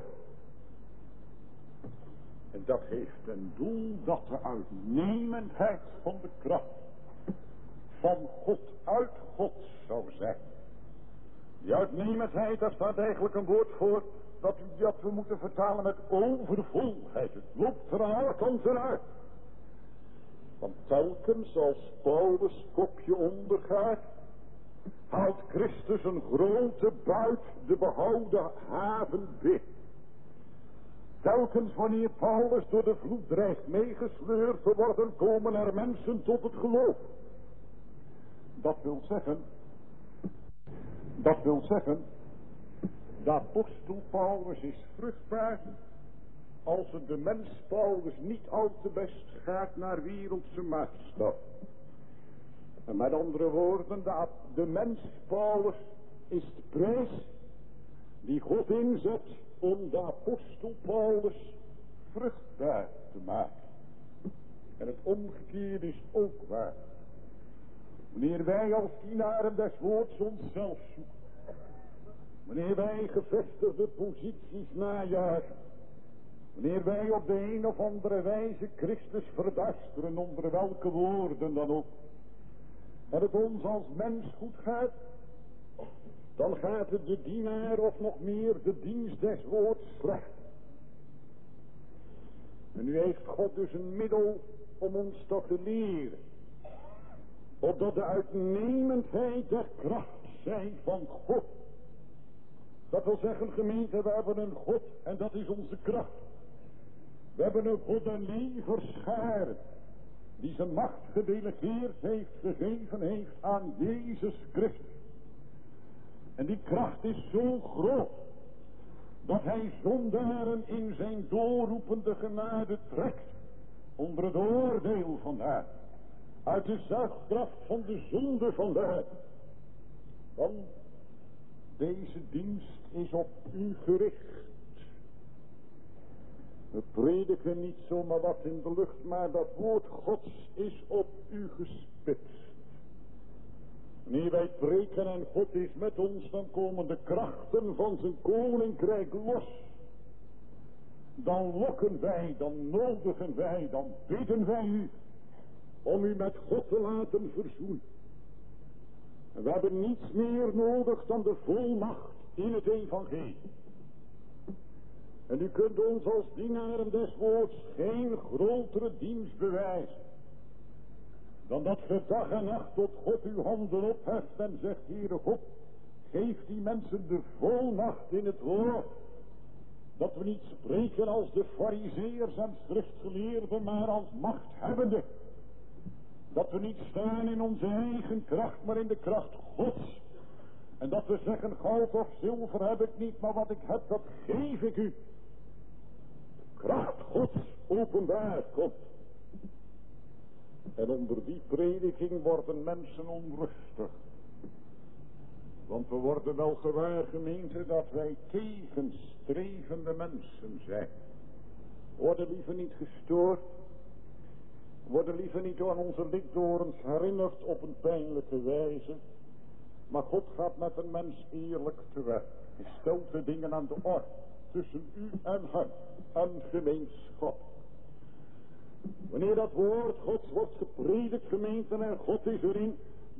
En dat heeft een doel dat de uitnemendheid van de kracht van God uit God zou zijn. Die uitnemendheid, daar staat eigenlijk een woord voor dat we moeten vertalen met overvolheid. Het loopt er aan alle kanten uit. Want telkens als Paulus kopje ondergaat, haalt Christus een grote buit de behouden haven binnen. Telkens wanneer Paulus door de vloed dreigt meegesleurd te worden, komen er mensen tot het geloof. Dat wil zeggen, de apostel Paulus is vruchtbaar als het de mens Paulus niet al te best gaat naar wereldse maatstaf. En met andere woorden, de mens Paulus is de prijs die God inzet om de apostel Paulus vruchtbaar te maken. En het omgekeerde is ook waar. Wanneer wij als dienaren des woords onszelf zoeken. Wanneer wij gevestigde posities najagen. Wanneer wij op de een of andere wijze Christus verduisteren, onder welke woorden dan ook. En het ons als mens goed gaat, dan gaat het de dienaar of nog meer de dienst des woords slecht. En nu heeft God dus een middel om ons toch te leren. Opdat de uitnemendheid der kracht zij van God. Dat wil zeggen, gemeente, we hebben een God en dat is onze kracht. We hebben een God en legerscharen die zijn macht gedelegeerd heeft, gegeven heeft aan Jezus Christus. En die kracht is zo groot dat hij zondaren in zijn doorroepende genade trekt onder het oordeel vandaan. Uit de zuigkracht van de zonde vandaan. Want deze dienst is op u gericht. We prediken niet zomaar wat in de lucht, maar dat woord Gods is op u gespitst. Wanneer wij preken en God is met ons, dan komen de krachten van zijn koninkrijk los. Dan lokken wij, dan nodigen wij, dan bidden wij u om u met God te laten verzoenen. En we hebben niets meer nodig dan de volmacht in het evangelie. En u kunt ons als dienaren des woords geen grotere dienst bewijzen dan dat ge dag en nacht tot God uw handen opheft en zegt, Heere God, geef die mensen de volmacht in het woord. Dat we niet spreken als de farizeërs en schriftgeleerden, maar als machthebbenden. Dat we niet staan in onze eigen kracht, maar in de kracht Gods. En dat we zeggen, goud of zilver heb ik niet, maar wat ik heb, dat geef ik u. Kracht Gods openbaar komt. En onder die prediking worden mensen onrustig. Want we worden wel gewaar, gemeente, dat wij tegenstrevende mensen zijn. Worden liever niet gestoord. Worden liever niet aan onze likdorens herinnerd op een pijnlijke wijze. Maar God gaat met een mens eerlijk te werk. Hij stelt de dingen aan de orde. Tussen u en hem. Een gemeenschap. Wanneer dat woord Gods wordt gepredikt, gemeente, en God is erin,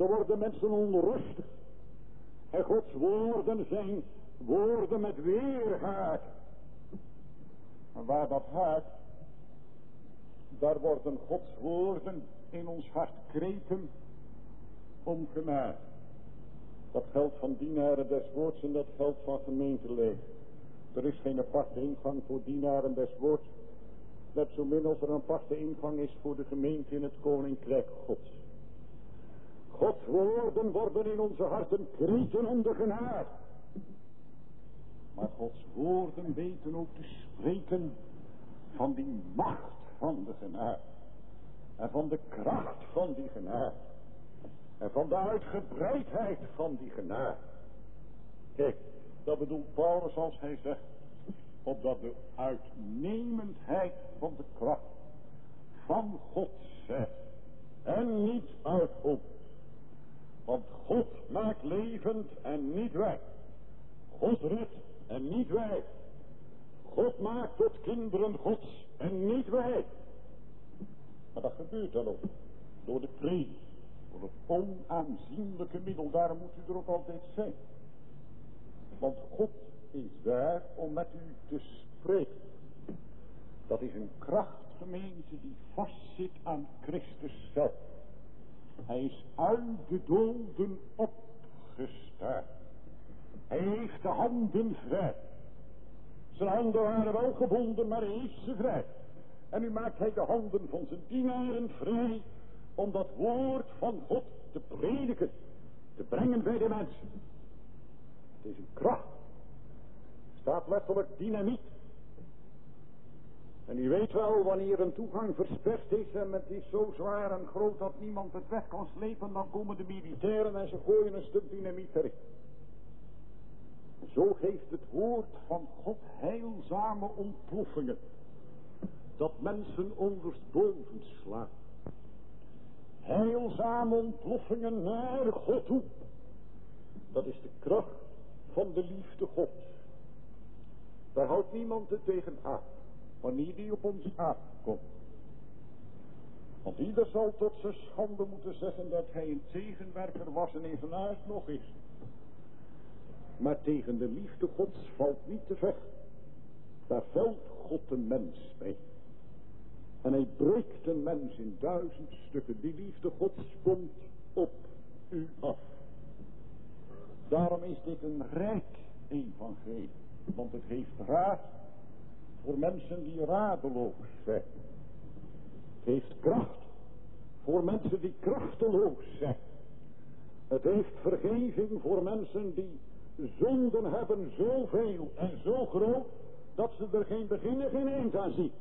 Dan worden mensen onrustig. En Gods woorden zijn woorden met weerhaak. En waar dat haakt, daar worden Gods woorden in ons hart kreten om genade. Dat geldt van dienaren des woords en dat geldt van gemeenteleden. Er is geen aparte ingang voor dienaren des woords. Net zo min als er een aparte ingang is voor de gemeente in het koninkrijk Gods. Gods woorden worden in onze harten kreten om de genade. Maar Gods woorden weten ook te spreken van die macht van de genade. En van de kracht van die genade. En van de uitgebreidheid van die genade. Kijk, dat bedoelt Paulus als hij zegt, opdat de uitnemendheid van de kracht van God zegt. En niet uit ons. Want God maakt levend en niet wij. God redt en niet wij. God maakt tot kinderen Gods en niet wij. Maar dat gebeurt dan ook. Door de predik. Door het onaanzienlijke middel. Daarom moet u er ook altijd zijn. Want God is daar om met u te spreken. Dat is een krachtgemeente die vastzit aan Christus zelf. Hij is uit de doden opgestaan. Hij heeft de handen vrij. Zijn handen waren wel gebonden, maar hij heeft ze vrij. En nu maakt hij de handen van zijn dienaren vrij om dat woord van God te prediken. Te brengen bij de mensen. Het is een kracht. Staat letterlijk dynamiet. En u weet wel, wanneer een toegang versperd is en het is zo zwaar en groot dat niemand het weg kan slepen, dan komen de militairen en ze gooien een stuk dynamiet erin. Zo geeft het woord van God heilzame ontploffingen. Dat mensen ondersteboven slaan. Heilzame ontploffingen naar God toe. Dat is de kracht van de liefde Gods. Daar houdt niemand het tegen aan. Wanneer die op ons aankomt. Want ieder zal tot zijn schande moeten zeggen dat hij een tegenwerker was en evenaars nog is. Maar tegen de liefde Gods valt niet te vechten. Daar velt God de mens mee. En hij breekt de mens in 1000 stukken. Die liefde Gods komt op u af. Daarom is dit een rijk evangelie. Want het heeft raad voor mensen die radeloos zijn. Het heeft kracht voor mensen die krachteloos zijn. Het heeft vergeving voor mensen die zonden hebben zoveel en zo groot dat ze er geen begin en geen eind aan zien.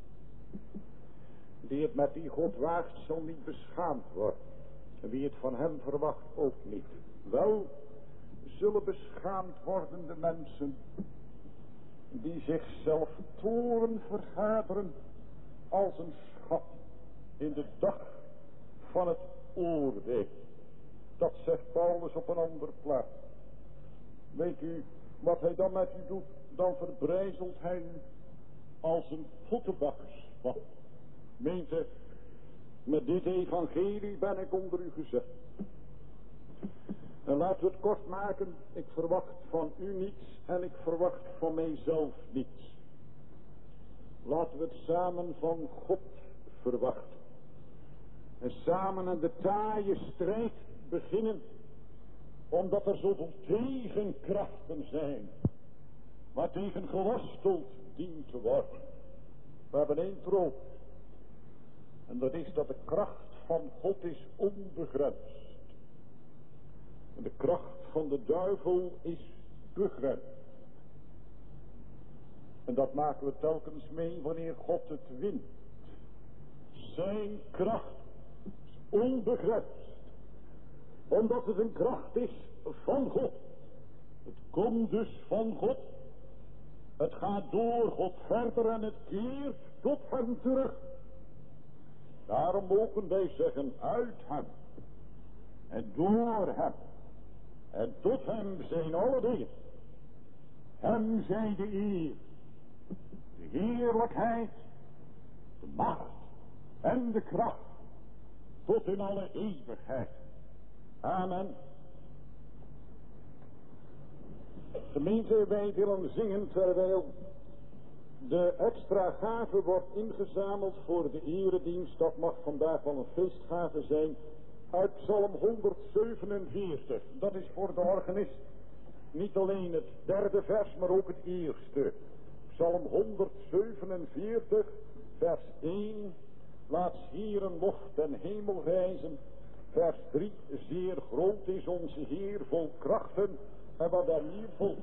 Die het met die God waagt zal niet beschaamd worden. En wie het van hem verwacht ook niet. Wel zullen beschaamd worden de mensen die zichzelf toren vergaderen als een schat in de dag van het oordeel. Dat zegt Paulus op een andere plaats. Weet u wat hij dan met u doet? Dan verbrijzelt hij u als een pottenbakkersvat. Meent hij, met dit evangelie ben ik onder u gezet. En laten we het kort maken. Ik verwacht van u niets en ik verwacht van mijzelf niets. Laten we het samen van God verwachten. En samen aan de taaie strijd beginnen. Omdat er zoveel tegenkrachten zijn. Waar tegen geworsteld dient te worden. We hebben één troost. En dat is dat de kracht van God is onbegrensd. En de kracht van de duivel is begrensd. En dat maken we telkens mee wanneer God het wint. Zijn kracht is onbegrensd. Omdat het een kracht is van God. Het komt dus van God. Het gaat door God verder en het keert tot hem terug. Daarom mogen wij zeggen uit hem. En door hem. En tot hem zijn alle dingen. Hem zij de eer. De heerlijkheid. De macht. En de kracht. Tot in alle eeuwigheid. Amen. Gemeente, wij willen zingen terwijl de extra gave wordt ingezameld voor de eredienst. Dat mag vandaag wel een feestgave zijn. Uit Psalm 147. Dat is voor de organist niet alleen het derde vers, maar ook het eerste. Psalm 147, vers 1. Laat Heeren lof ten hemel rijzen. Vers 3. Zeer groot is onze Heer, vol krachten. En wat daar hier volgt.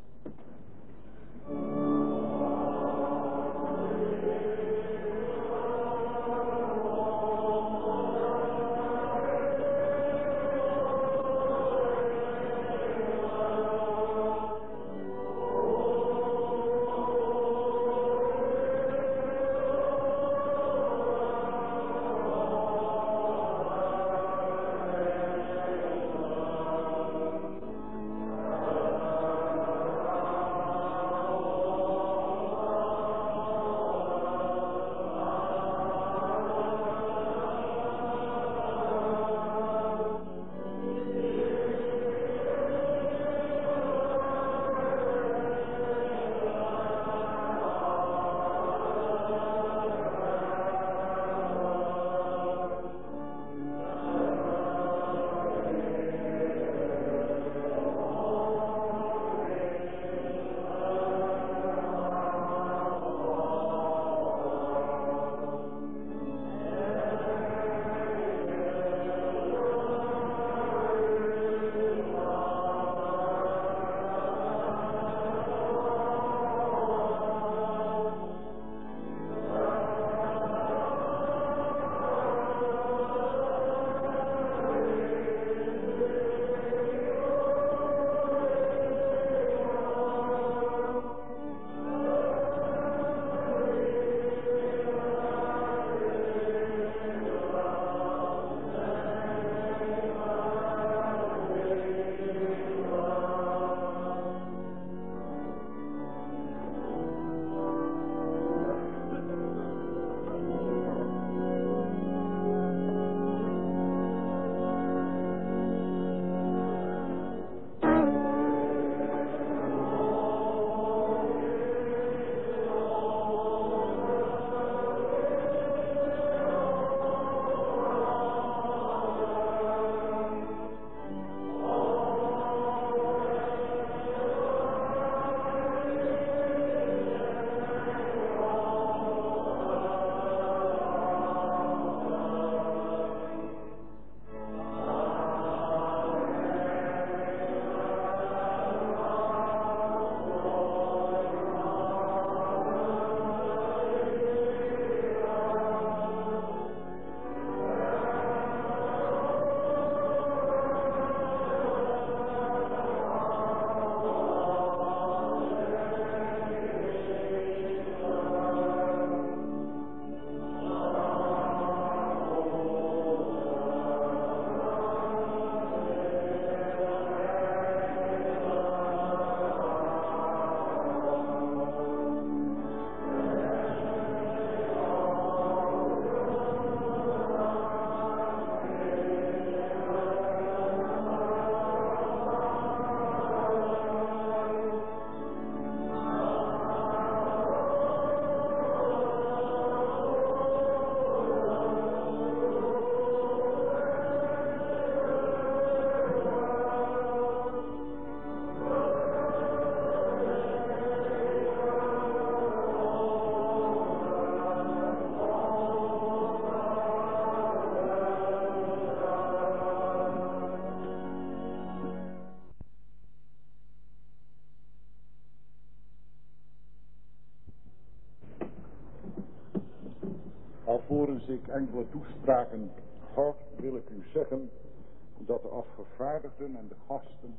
Alvorens ik enkele toespraken houd, wil ik u zeggen dat de afgevaardigden en de gasten,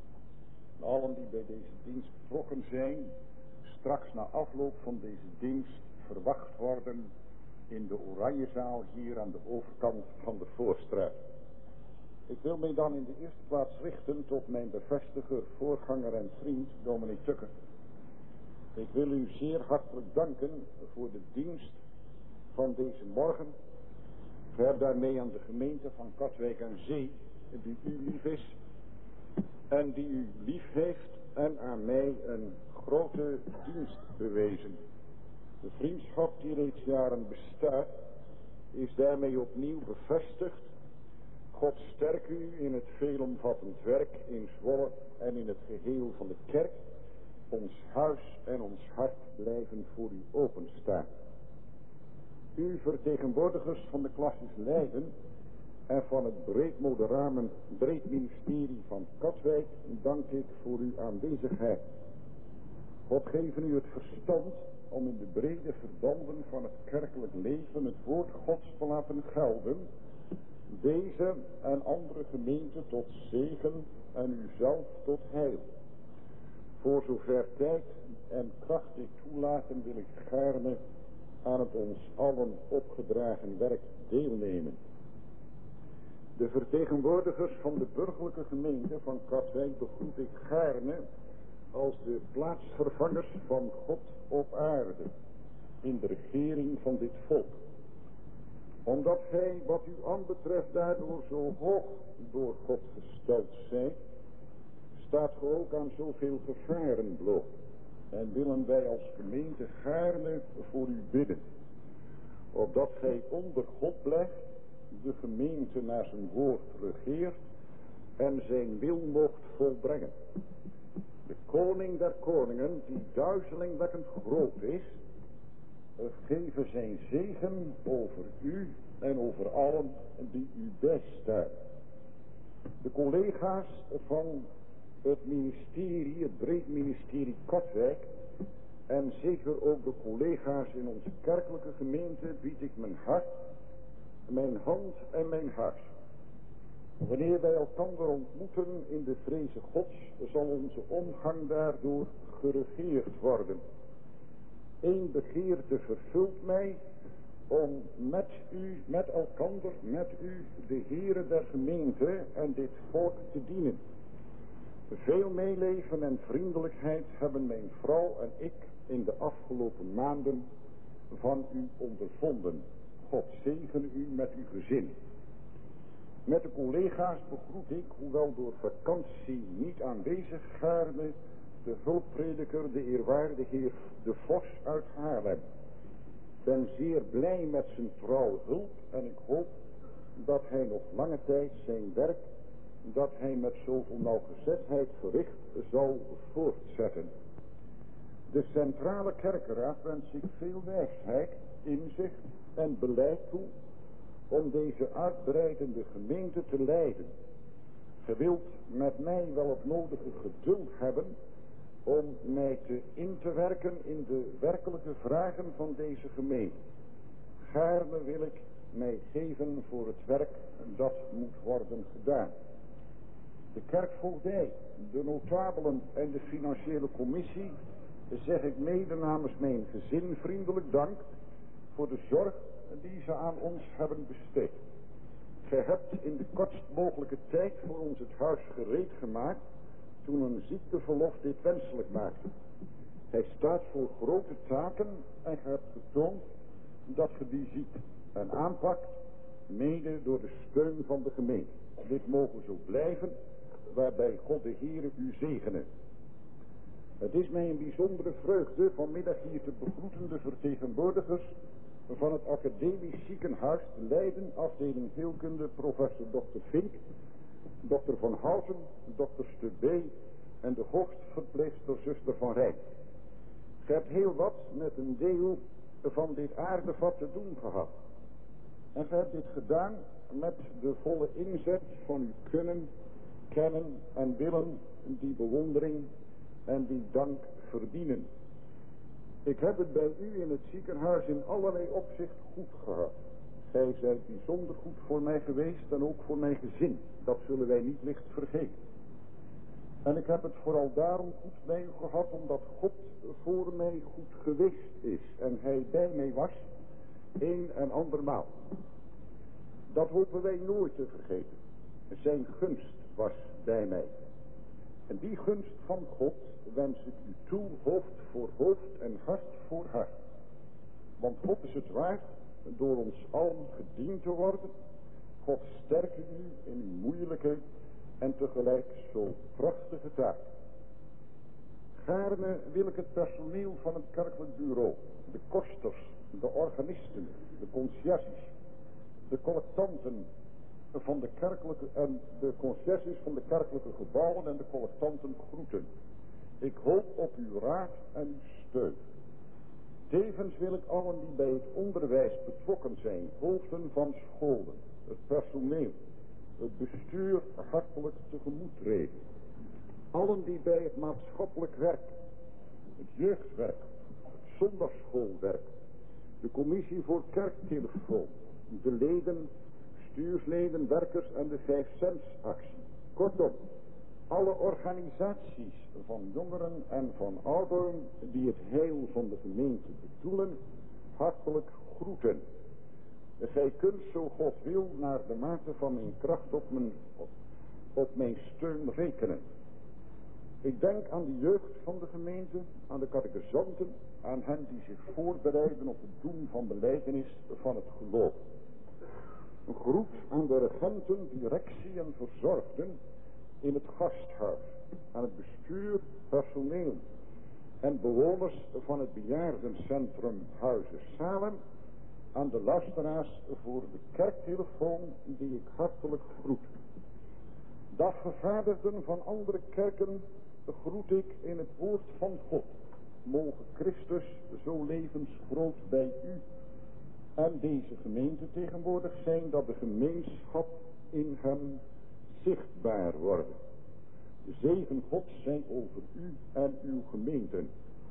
allen die bij deze dienst betrokken zijn, straks na afloop van deze dienst verwacht worden in de Oranjezaal hier aan de overkant van de Voorstraat. Ik wil mij dan in de eerste plaats richten tot mijn bevestiger, voorganger en vriend, dominee Tukker. Ik wil u zeer hartelijk danken voor de dienst van deze morgen. Ver daarmee aan de gemeente van Katwijk aan Zee die u lief is en die u lief heeft en aan mij een grote dienst bewezen. De vriendschap die reeds jaren bestaat, is daarmee opnieuw bevestigd. God sterk u in het veelomvattend werk in Zwolle en in het geheel van de kerk. Ons huis en ons hart blijven voor u openstaan. U vertegenwoordigers van de klasses Leiden en van het breed ministerie van Katwijk dank ik voor uw aanwezigheid. God geven u het verstand om in de brede verbanden van het kerkelijk leven het woord Gods te laten gelden, deze en andere gemeenten tot zegen en uzelf tot heil. Voor zover tijd en kracht dit toelaten wil ik gaarne aan het ons allen opgedragen werk deelnemen. De vertegenwoordigers van de burgerlijke gemeente van Katwijk begroet ik gaarne als de plaatsvervangers van God op aarde in de regering van dit volk. Omdat gij wat u aanbetreft daardoor zo hoog door God gesteld zijt, staat ge ook aan zoveel gevaren bloot. En willen wij als gemeente gaarne voor u bidden, opdat gij onder God blijft, de gemeente naar zijn woord regeert en zijn wil mocht volbrengen. De koning der koningen, die duizelingwekkend groot is, geven zijn zegen over u en over allen die u bijstaan. De collega's van het ministerie, het breed ministerie Katwijk, en zeker ook de collega's in onze kerkelijke gemeente bied ik mijn hart, mijn hand en mijn hart. Wanneer wij elkander ontmoeten in de vreze Gods, zal onze omgang daardoor geregeerd worden. Eén begeerte vervult mij om met u, met elkander, met u, de Heere der gemeente en dit volk te dienen. Veel meeleven en vriendelijkheid hebben mijn vrouw en ik in de afgelopen maanden van u ondervonden. God zegen u met uw gezin. Met de collega's begroet ik, hoewel door vakantie niet aanwezig, gaarne de hulpprediker, de eerwaarde heer De Vos uit Haarlem. Ben zeer blij met zijn trouwe hulp en ik hoop dat hij nog lange tijd zijn werk, dat hij met zoveel nauwgezetheid verricht, zal voortzetten. De centrale kerkenraad wens ik veel wijsheid, inzicht en beleid toe om deze uitbreidende gemeente te leiden. Ge wilt met mij wel het nodige geduld hebben om mij in te werken in de werkelijke vragen van deze gemeente. Gaarne wil ik mij geven voor het werk dat moet worden gedaan. De kerkvoogdij, de notabelen en de financiële commissie zeg ik mede namens mijn gezin vriendelijk dank voor de zorg die ze aan ons hebben besteed. Gij hebt in de kortst mogelijke tijd voor ons het huis gereed gemaakt toen een ziekteverlof dit wenselijk maakte. Hij staat voor grote taken en gij hebt getoond dat ge die ziet en aanpakt, mede door de steun van de gemeente. Dit mogen zo blijven, waarbij God de Heere u zegene. Het is mij een bijzondere vreugde vanmiddag hier te begroeten de vertegenwoordigers van het academisch ziekenhuis te Leiden, afdeling heelkunde, professor Dr. Vink, Dr. Van Houten, Dr. Stubbe en de hoogstverpleegster zuster Van Rijn. Ge hebt heel wat met een deel van dit aardevat te doen gehad. En ge hebt dit gedaan met de volle inzet van uw kunnen, kennen en willen die bewondering en die dank verdienen. Ik heb het bij u in het ziekenhuis in allerlei opzicht goed gehad. Gij zijt bijzonder goed voor mij geweest en ook voor mijn gezin. Dat zullen wij niet licht vergeten. En ik heb het vooral daarom goed bij u gehad, omdat God voor mij goed geweest is en hij bij mij was, een en andermaal. Dat hopen wij nooit te vergeten. Zijn gunst was bij mij. En die gunst van God wens ik u toe, hoofd voor hoofd en hart voor hart. Want God is het waard door ons allen gediend te worden, God sterke u in uw moeilijke en tegelijk zo prachtige taak. Gaarne wil ik het personeel van het kerkelijk bureau, de kosters, de organisten, de conciërges, de collectanten van de kerkelijke en de conciërges van de kerkelijke gebouwen en de collectanten groeten. Ik hoop op uw raad en uw steun. Tevens wil ik allen die bij het onderwijs betrokken zijn, hoofden van scholen, het personeel, het bestuur hartelijk tegemoet treden. Allen die bij het maatschappelijk werk, het jeugdwerk, het zondagsschoolwerk, de commissie voor kerktelefoon, de leden, bestuursleden, werkers en de 5-cents-actie. Kortom, alle organisaties van jongeren en van ouderen die het heil van de gemeente bedoelen, hartelijk groeten. Gij kunt, zo God wil, naar de mate van mijn kracht op mijn steun rekenen. Ik denk aan de jeugd van de gemeente, aan de catechisanten, aan hen die zich voorbereiden op het doen van belijdenis van het geloof. Een groet aan de regenten, directie en verzorgden in het gasthuis, aan het bestuur, personeel en bewoners van het bejaardencentrum Huizen Salem, aan de luisteraars voor de kerktelefoon die ik hartelijk groet. Daggevaardigden van andere kerken groet ik in het woord van God. Mogen Christus zo levensgroot bij u en deze gemeente tegenwoordig zijn dat de gemeenschap in hem zichtbaar wordt. De zegen Gods zij over u en uw gemeenten.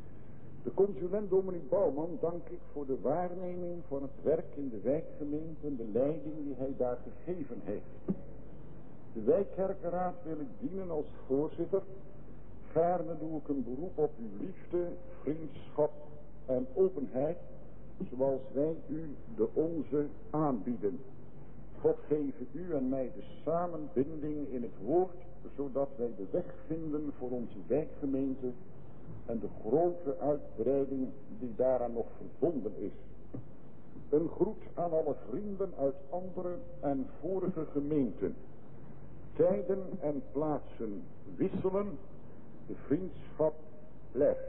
De consulent dominee Bouwman dank ik voor de waarneming van het werk in de wijkgemeente en de leiding die hij daar gegeven heeft. De wijkkerkenraad wil ik dienen als voorzitter. Gaarne doe ik een beroep op uw liefde, vriendschap en openheid, zoals wij u de onze aanbieden. God geven u en mij de samenbinding in het woord, zodat wij de weg vinden voor onze wijkgemeente en de grote uitbreiding die daaraan nog verbonden is. Een groet aan alle vrienden uit andere en vorige gemeenten. Tijden en plaatsen wisselen, de vriendschap blijft.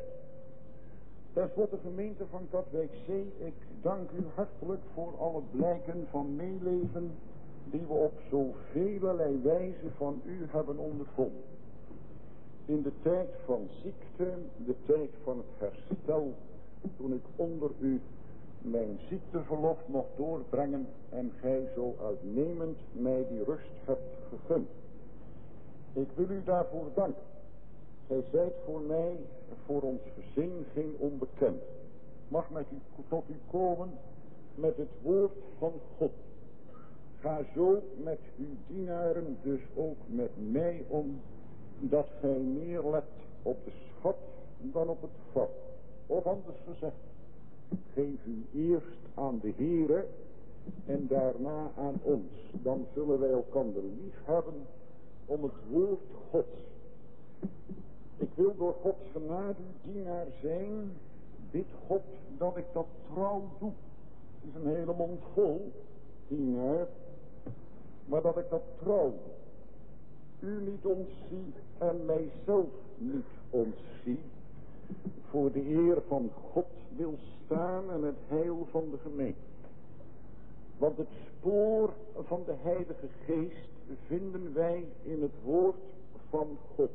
Ten slotte gemeente van Katwijkzee, ik dank u hartelijk voor alle blijken van meeleven die we op zoveelelei wijze van u hebben ondervonden. In de tijd van ziekte, de tijd van het herstel, toen ik onder u mijn ziekteverlof mocht doorbrengen en gij zo uitnemend mij die rust hebt gegund. Ik wil u daarvoor danken. Gij zijt voor mij, voor ons gezin, geen onbekend. Mag met u tot u komen met het woord van God. Ga zo met uw dienaren, dus ook met mij om, dat gij meer let op de schat dan op het vat. Of anders gezegd, geef u eerst aan de Heere en daarna aan ons. Dan zullen wij elkander lief hebben om het woord Gods. Ik wil door Gods genade dienaar zijn. Bid God dat ik dat trouw doe. Het is een hele mond vol, dienaar. Maar dat ik dat trouw doe. U niet ontzie en mijzelf niet ontzie. Voor de eer van God wil staan en het heil van de gemeente. Want het spoor van de Heilige Geest vinden wij in het woord van God.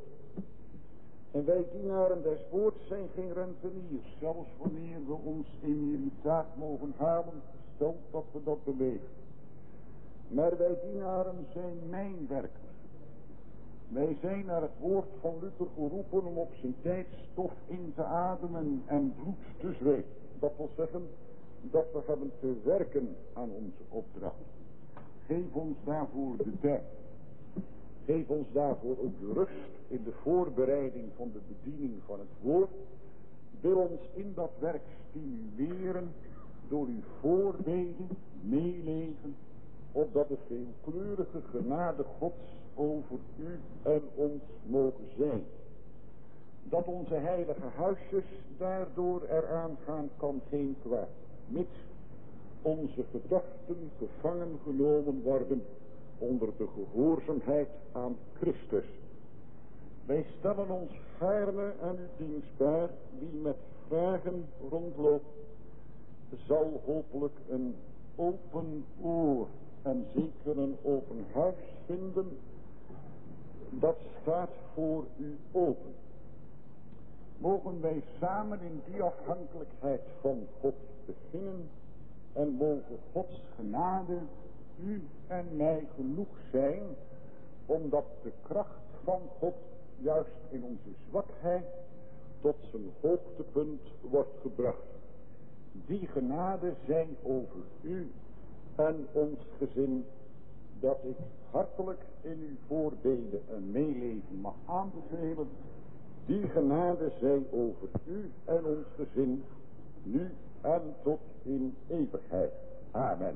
En wij dienaren des woords zijn geen renteniers, zelfs wanneer we ons emeritaat mogen halen, gesteld dat we dat beleven. Maar wij dienaren zijn mijnwerkers. Wij zijn naar het woord van Luther geroepen om op zijn tijd stof in te ademen en bloed te zweten. Dat wil zeggen dat we hebben te werken aan onze opdracht. Geef ons daarvoor de tijd. Geef ons daarvoor ook de rust in de voorbereiding van de bediening van het woord. Wil ons in dat werk stimuleren door uw voorbeden, meeleven, opdat de veelkleurige genade Gods over u en ons mogen zijn. Dat onze heilige huisjes daardoor eraan gaan kan geen kwaad, mits onze gedachten gevangen genomen worden onder de gehoorzaamheid aan Christus. Wij stellen ons gaarne aan u dienstbaar. Wie met vragen rondloopt, zal hopelijk een open oor en zeker een open huis vinden. Dat staat voor u open. Mogen wij samen in die afhankelijkheid van God beginnen en mogen Gods genade u en mij genoeg zijn, omdat de kracht van God juist in onze zwakheid tot zijn hoogtepunt wordt gebracht. Die genade zij over u en ons gezin, dat ik hartelijk in uw voorbeden en meeleven mag aanbevelen. Die genade zij over u en ons gezin, nu en tot in eeuwigheid. Amen.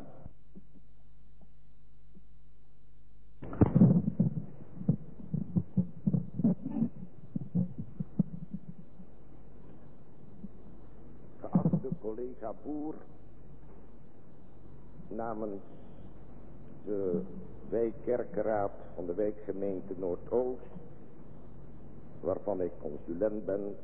Geachte collega Boer, namens de wijkkerkenraad van de wijkgemeente Noordoost, waarvan ik consulent ben,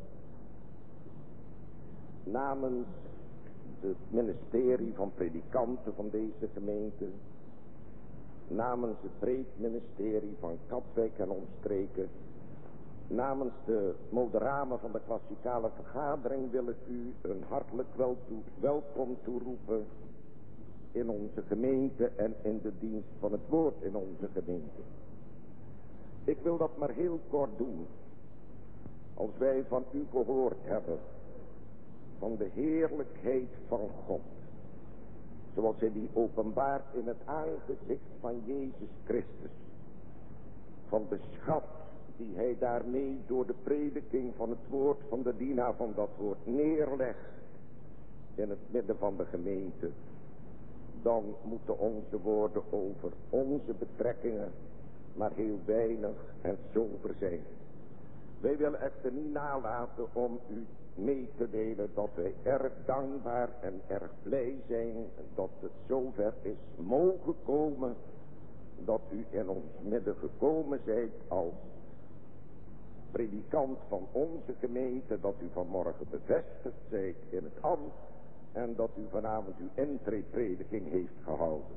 namens het ministerie van predikanten van deze gemeente, namens het breed ministerie van Katwijk en omstreken, namens de moderamen van de klassikale vergadering wil ik u een hartelijk welkom toeroepen in onze gemeente en in de dienst van het woord in onze gemeente. Ik wil dat maar heel kort doen. Als wij van u gehoord hebben van de heerlijkheid van God, zoals hij die openbaart in het aangezicht van Jezus Christus, van de schat die hij daarmee door de prediking van het woord van de dienaar van dat woord neerlegt in het midden van de gemeente, dan moeten onze woorden over onze betrekkingen maar heel weinig en sober zijn. Wij willen echter niet nalaten om u mee te delen dat wij erg dankbaar en erg blij zijn dat het zover is mogen komen dat u in ons midden gekomen zijt als predikant van onze gemeente, dat u vanmorgen bevestigd zijt in het ambt en dat u vanavond uw intreeprediking heeft gehouden.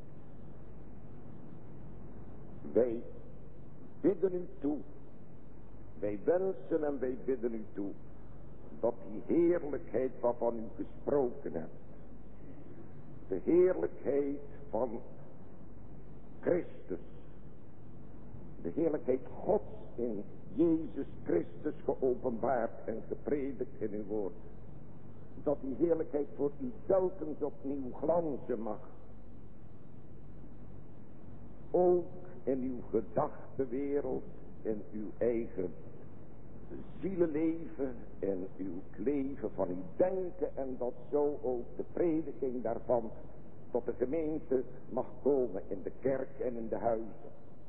Wij bidden u toe, wij wensen en wij bidden u toe dat die heerlijkheid waarvan u gesproken hebt, de heerlijkheid van Christus, de heerlijkheid Gods in Jezus Christus geopenbaard en gepredikt in uw woord, dat die heerlijkheid voor u telkens opnieuw glanzen mag. Ook in uw gedachtenwereld, in uw eigen zielenleven, in uw leven van uw denken, en dat zo ook de prediking daarvan tot de gemeente mag komen in de kerk en in de huizen.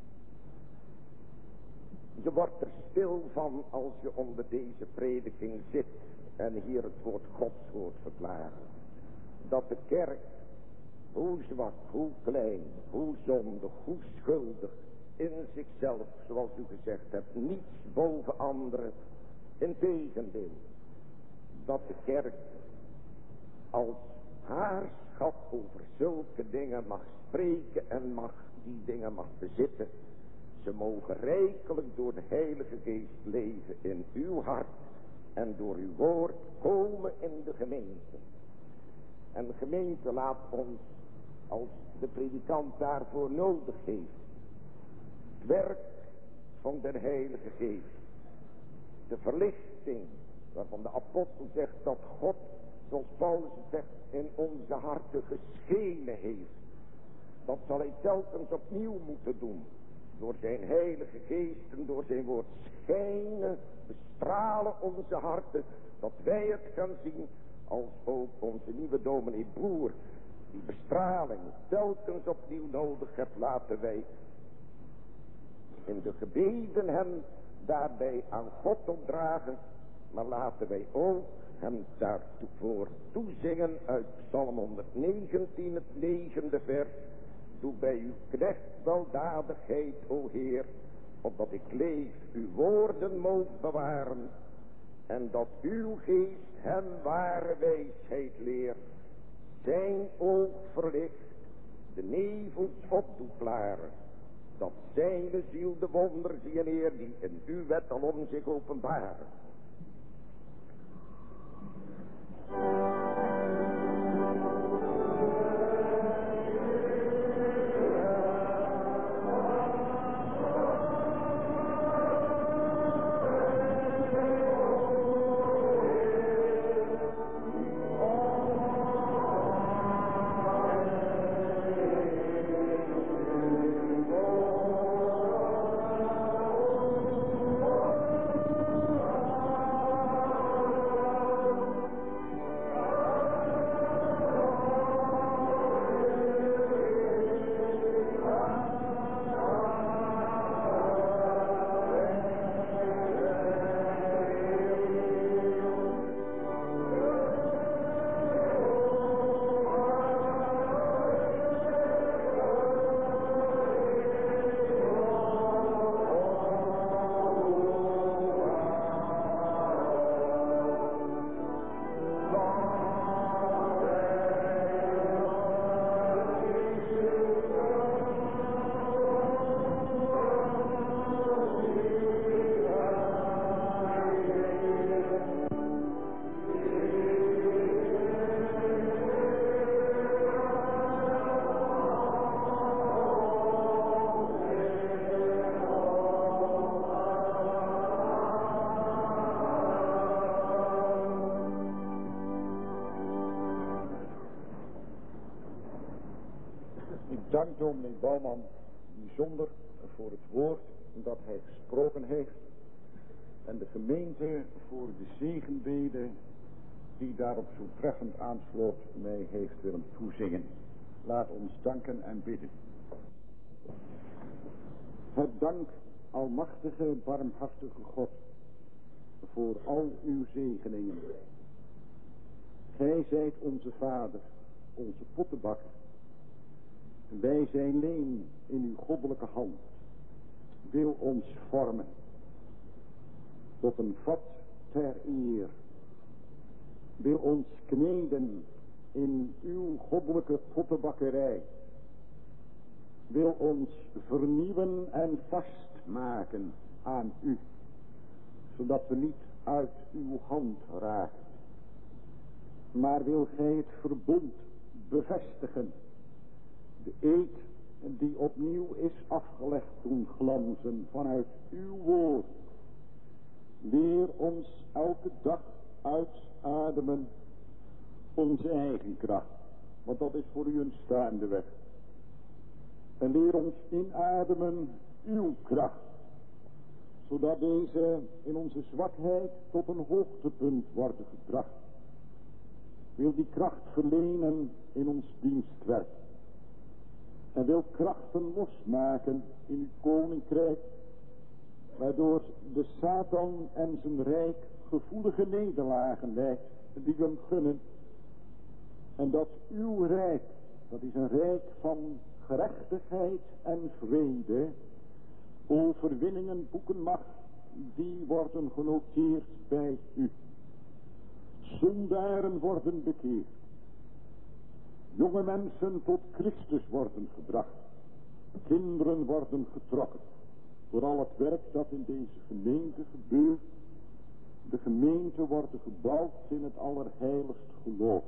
Je wordt er stil van als je onder deze prediking zit en hier het woord Gods hoort verklaren. Dat de kerk, hoe zwak, hoe klein, hoe zondig, hoe schuldig, in zichzelf, zoals u gezegd hebt, niets boven anderen. Integendeel, dat de kerk als haar schat over zulke dingen mag spreken en die dingen mag bezitten. Ze mogen rijkelijk door de Heilige Geest leven in uw hart en door uw woord komen in de gemeente. En de gemeente laat ons, als de predikant daarvoor nodig heeft, het werk van de Heilige Geest, de verlichting waarvan de apostel zegt dat God, zoals Paulus zegt, in onze harten geschenen heeft. Dat zal hij telkens opnieuw moeten doen. Door zijn Heilige Geest en door zijn woord schijnen, bestralen onze harten, dat wij het gaan zien, als ook onze nieuwe dominee Boer die bestraling telkens opnieuw nodig hebt. Laten wij in de gebeden hem daarbij aan God opdragen, maar laten wij ook hem daarvoor toezingen uit Psalm 119, het 9e vers. Doe bij uw knecht weldadigheid, o Heer, opdat ik leef, uw woorden moog bewaren, en dat uw geest hem ware wijsheid leert, zijn oog verlicht, de nevels op doet klaren, dat zijn ziel de wonder zie en eer die in uw wet alom zich openbaren. Dank dominee Bouwman bijzonder voor het woord dat hij gesproken heeft en de gemeente voor de zegenbede die daarop zo treffend aansloot mij heeft willen toezingen. Laat ons danken en bidden. Het dank, almachtige, barmhartige God, voor al uw zegeningen. Gij zijt onze Vader, onze pottenbakker. Wij zijn leem in uw goddelijke hand. Wil ons vormen tot een vat ter eer. Wil ons kneden in uw goddelijke pottenbakkerij. Wil ons vernieuwen en vastmaken aan u, zodat we niet uit uw hand raken. Maar wil gij het verbond bevestigen, de eed die opnieuw is afgelegd doen glanzen vanuit uw woord. Leer ons elke dag uitademen onze eigen kracht, want dat is voor u een staande weg. En leer ons inademen uw kracht, zodat deze in onze zwakheid tot een hoogtepunt worden gebracht. Wil die kracht verlenen in ons dienstwerk. En wil krachten losmaken in uw koninkrijk, waardoor de Satan en zijn rijk gevoelige nederlagen leidt, die we hem gunnen. En dat uw rijk, dat is een rijk van gerechtigheid en vrede, overwinningen boeken mag, die worden genoteerd bij u. Zondaren worden bekeerd. Jonge mensen tot Christus worden gebracht. Kinderen worden getrokken. Voor al het werk dat in deze gemeente gebeurt. De gemeente wordt gebouwd in het allerheiligst geloof.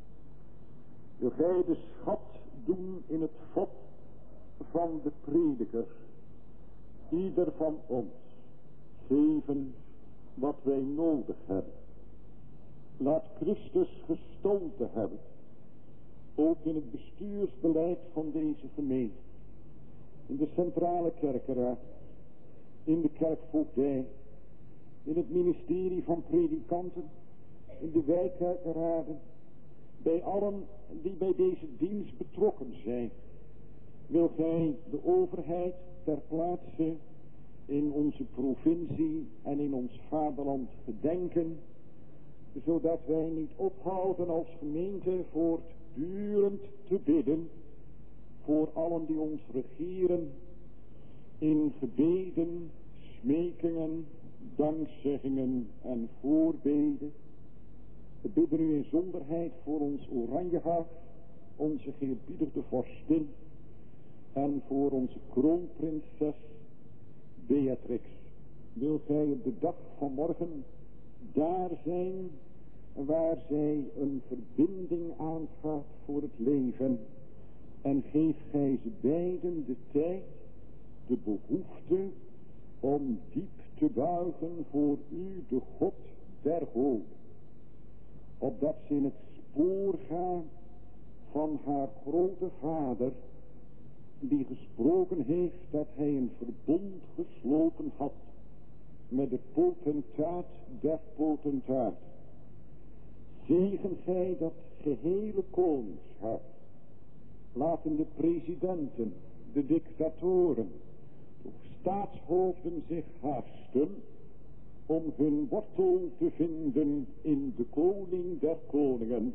Wil gij de schat doen in het vat van de predikers. Ieder van ons geven wat wij nodig hebben. Laat Christus gestolten hebben. Ook in het bestuursbeleid van deze gemeente. In de centrale kerkenraad. In de kerkvoogdij. In het ministerie van predikanten. In de wijkkerkenraden. Bij allen die bij deze dienst betrokken zijn. Wil gij de overheid ter plaatse in onze provincie en in ons vaderland gedenken. Zodat wij niet ophouden als gemeente voortdurend te bidden voor allen die ons regeren, in gebeden, smekingen, dankzeggingen en voorbeden. We bidden u in zonderheid voor ons Oranjehart, onze geëerbiedigde vorstin, en voor onze kroonprinses Beatrix. Wil gij op de dag van morgen daar zijn waar zij een verbinding aangaat voor het leven, en geef gij ze beiden de tijd, de behoefte om diep te buigen voor u, de God der hoop, opdat ze in het spoor gaat van haar grote vader, die gesproken heeft dat hij een verbond gesloten had met de potentaat der potentaat. Zegen gij dat gehele koningshuis. Laten de presidenten, de dictatoren, de staatshoofden zich haasten om hun wortel te vinden in de koning der koningen,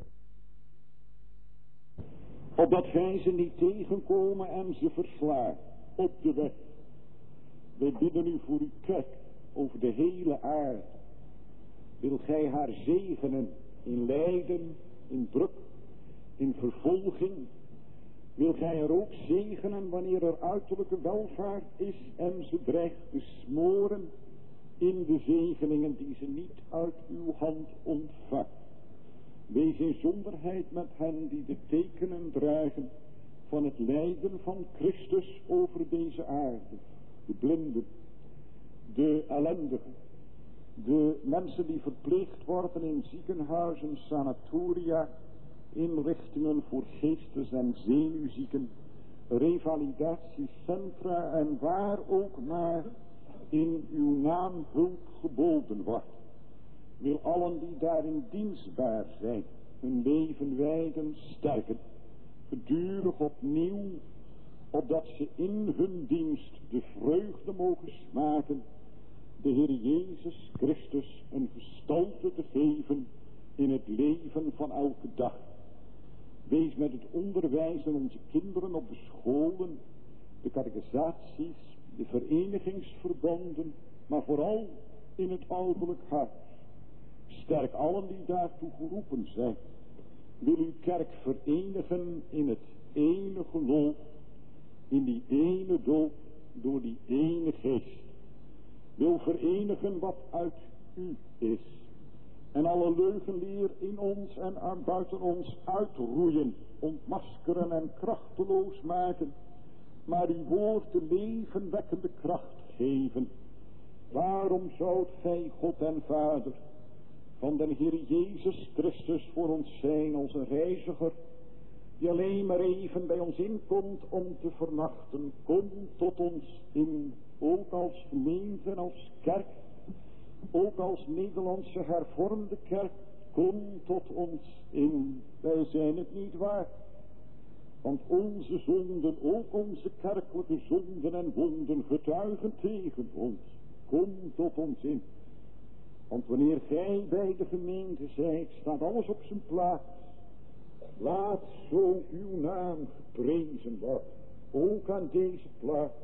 opdat gij ze niet tegenkomen en ze verslaan op de weg. Wij bidden u voor uw kerk over de hele aarde. Wil gij haar zegenen in lijden, in druk, in vervolging? Wil gij er ook zegenen wanneer er uiterlijke welvaart is en ze dreigt te smoren in de zegeningen die ze niet uit uw hand ontvangt? Wees in zonderheid met hen die de tekenen dragen van het lijden van Christus over deze aarde. De blinden, de ellendigen, de mensen die verpleegd worden in ziekenhuizen, sanatoria, inrichtingen voor geestes- en zenuwzieken, revalidatiecentra en waar ook maar in uw naam hulp geboden wordt. Wil allen die daarin dienstbaar zijn, hun leven wijden, sterken, gedurig opnieuw, opdat ze in hun dienst de vreugde mogen smaken, de Heer Jezus Christus een gestalte te geven in het leven van elke dag. Wees met het onderwijzen onze kinderen op de scholen, de catechisaties, de verenigingsverbanden, maar vooral in het ouderlijk huis. Sterk allen die daartoe geroepen zijn. Wil uw kerk verenigen in het ene geloof, in die ene doop, door die ene geest. Wil verenigen wat uit u is. En alle leugenleer in ons en buiten ons uitroeien, ontmaskeren en krachteloos maken. Maar uw woord de levenwekkende kracht geven. Waarom zoudt gij, God en Vader, van den Heer Jezus Christus voor ons zijn als een reiziger, die alleen maar even bij ons inkomt om te vernachten? Kom tot ons in, ook als gemeente en als kerk, ook als Nederlandse hervormde kerk. Kom tot ons in, wij zijn het niet waard. Want onze zonden, ook onze kerkelijke zonden en wonden, getuigen tegen ons. Kom tot ons in. Want wanneer gij bij de gemeente zijt, staat alles op zijn plaats. Laat zo uw naam geprezen worden, ook aan deze plaats.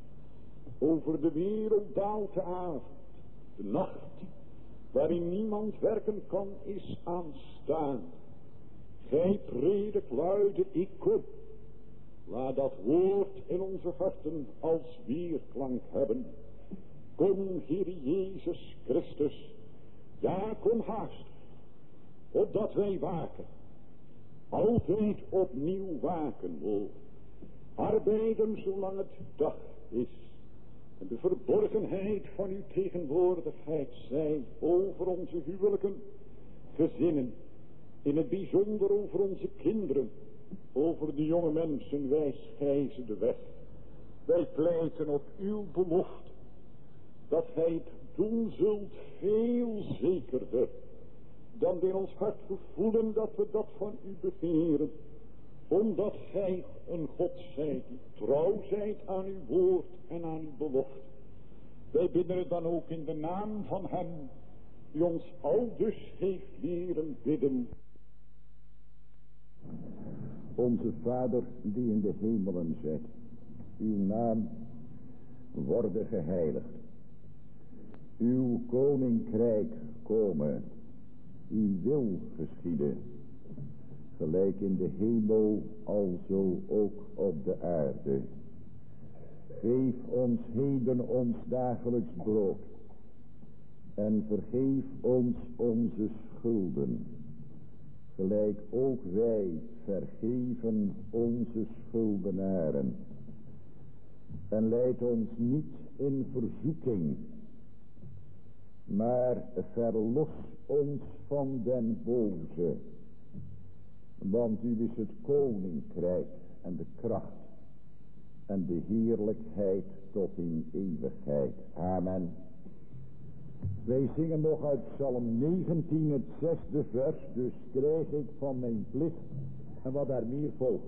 Over de wereld daalt de avond, de nacht, waarin niemand werken kan, is aanstaan. Gij predikt luide, ik kom. Laat dat woord in onze harten als weerklank hebben. Kom, Heer Jezus Christus. Ja, kom haastig, opdat wij waken. Altijd opnieuw waken mogen. Arbeiden zolang het dag is. En de verborgenheid van uw tegenwoordigheid zij over onze huwelijken, gezinnen. In het bijzonder over onze kinderen. Over de jonge mensen, wijs gij ze de weg. Wij pleiten op uw belofte, dat gij het doen zult veel zekerder, dan in ons hart gevoelen dat we dat van u begeren. Omdat gij een God zijt die trouw zijt aan uw woord en aan uw belofte. Wij bidden het dan ook in de naam van hem die ons aldus heeft leren bidden. Onze Vader die in de hemelen zijt, uw naam worden geheiligd. Uw koninkrijk komen, uw wil geschieden, gelijk in de hemel, alzo ook op de aarde. Geef ons heden ons dagelijks brood en vergeef ons onze schulden, gelijk ook wij vergeven onze schuldenaren. En leid ons niet in verzoeking, maar verlos ons van den boze. Want u is het koninkrijk en de kracht en de heerlijkheid tot in eeuwigheid. Amen. Wij zingen nog uit Psalm 19 het 6e vers, dus krijg ik van mijn plicht en wat daar meer volgt.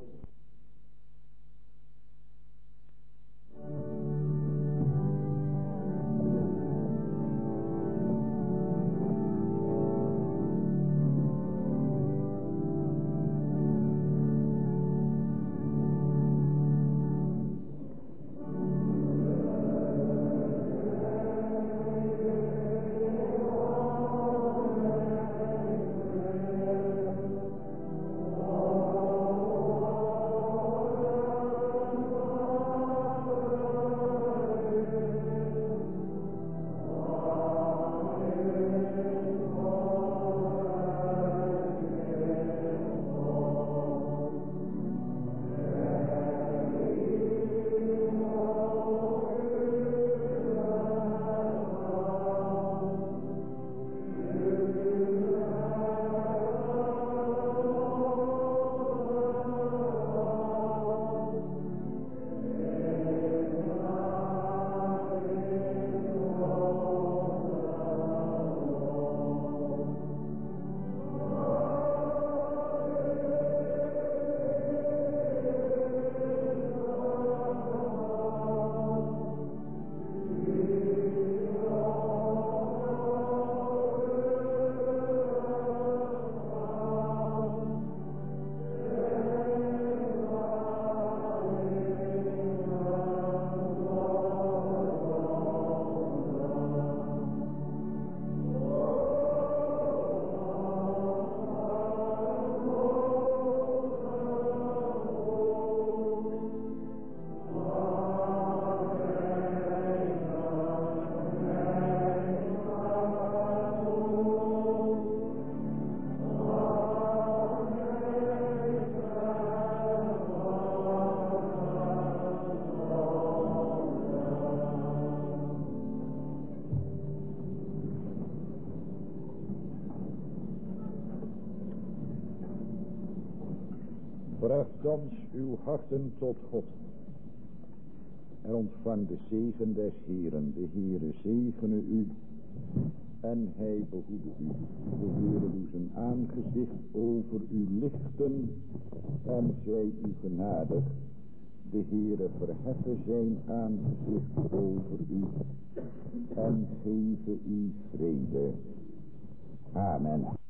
Bracht thans uw harten tot God en ontvang de zegen des Heeren. De Heere zegene u en hij behoede u. De Heere doe zijn aangezicht over u lichten en zij u genadig. De Heere verheffen zijn aangezicht over u en geven u vrede. Amen.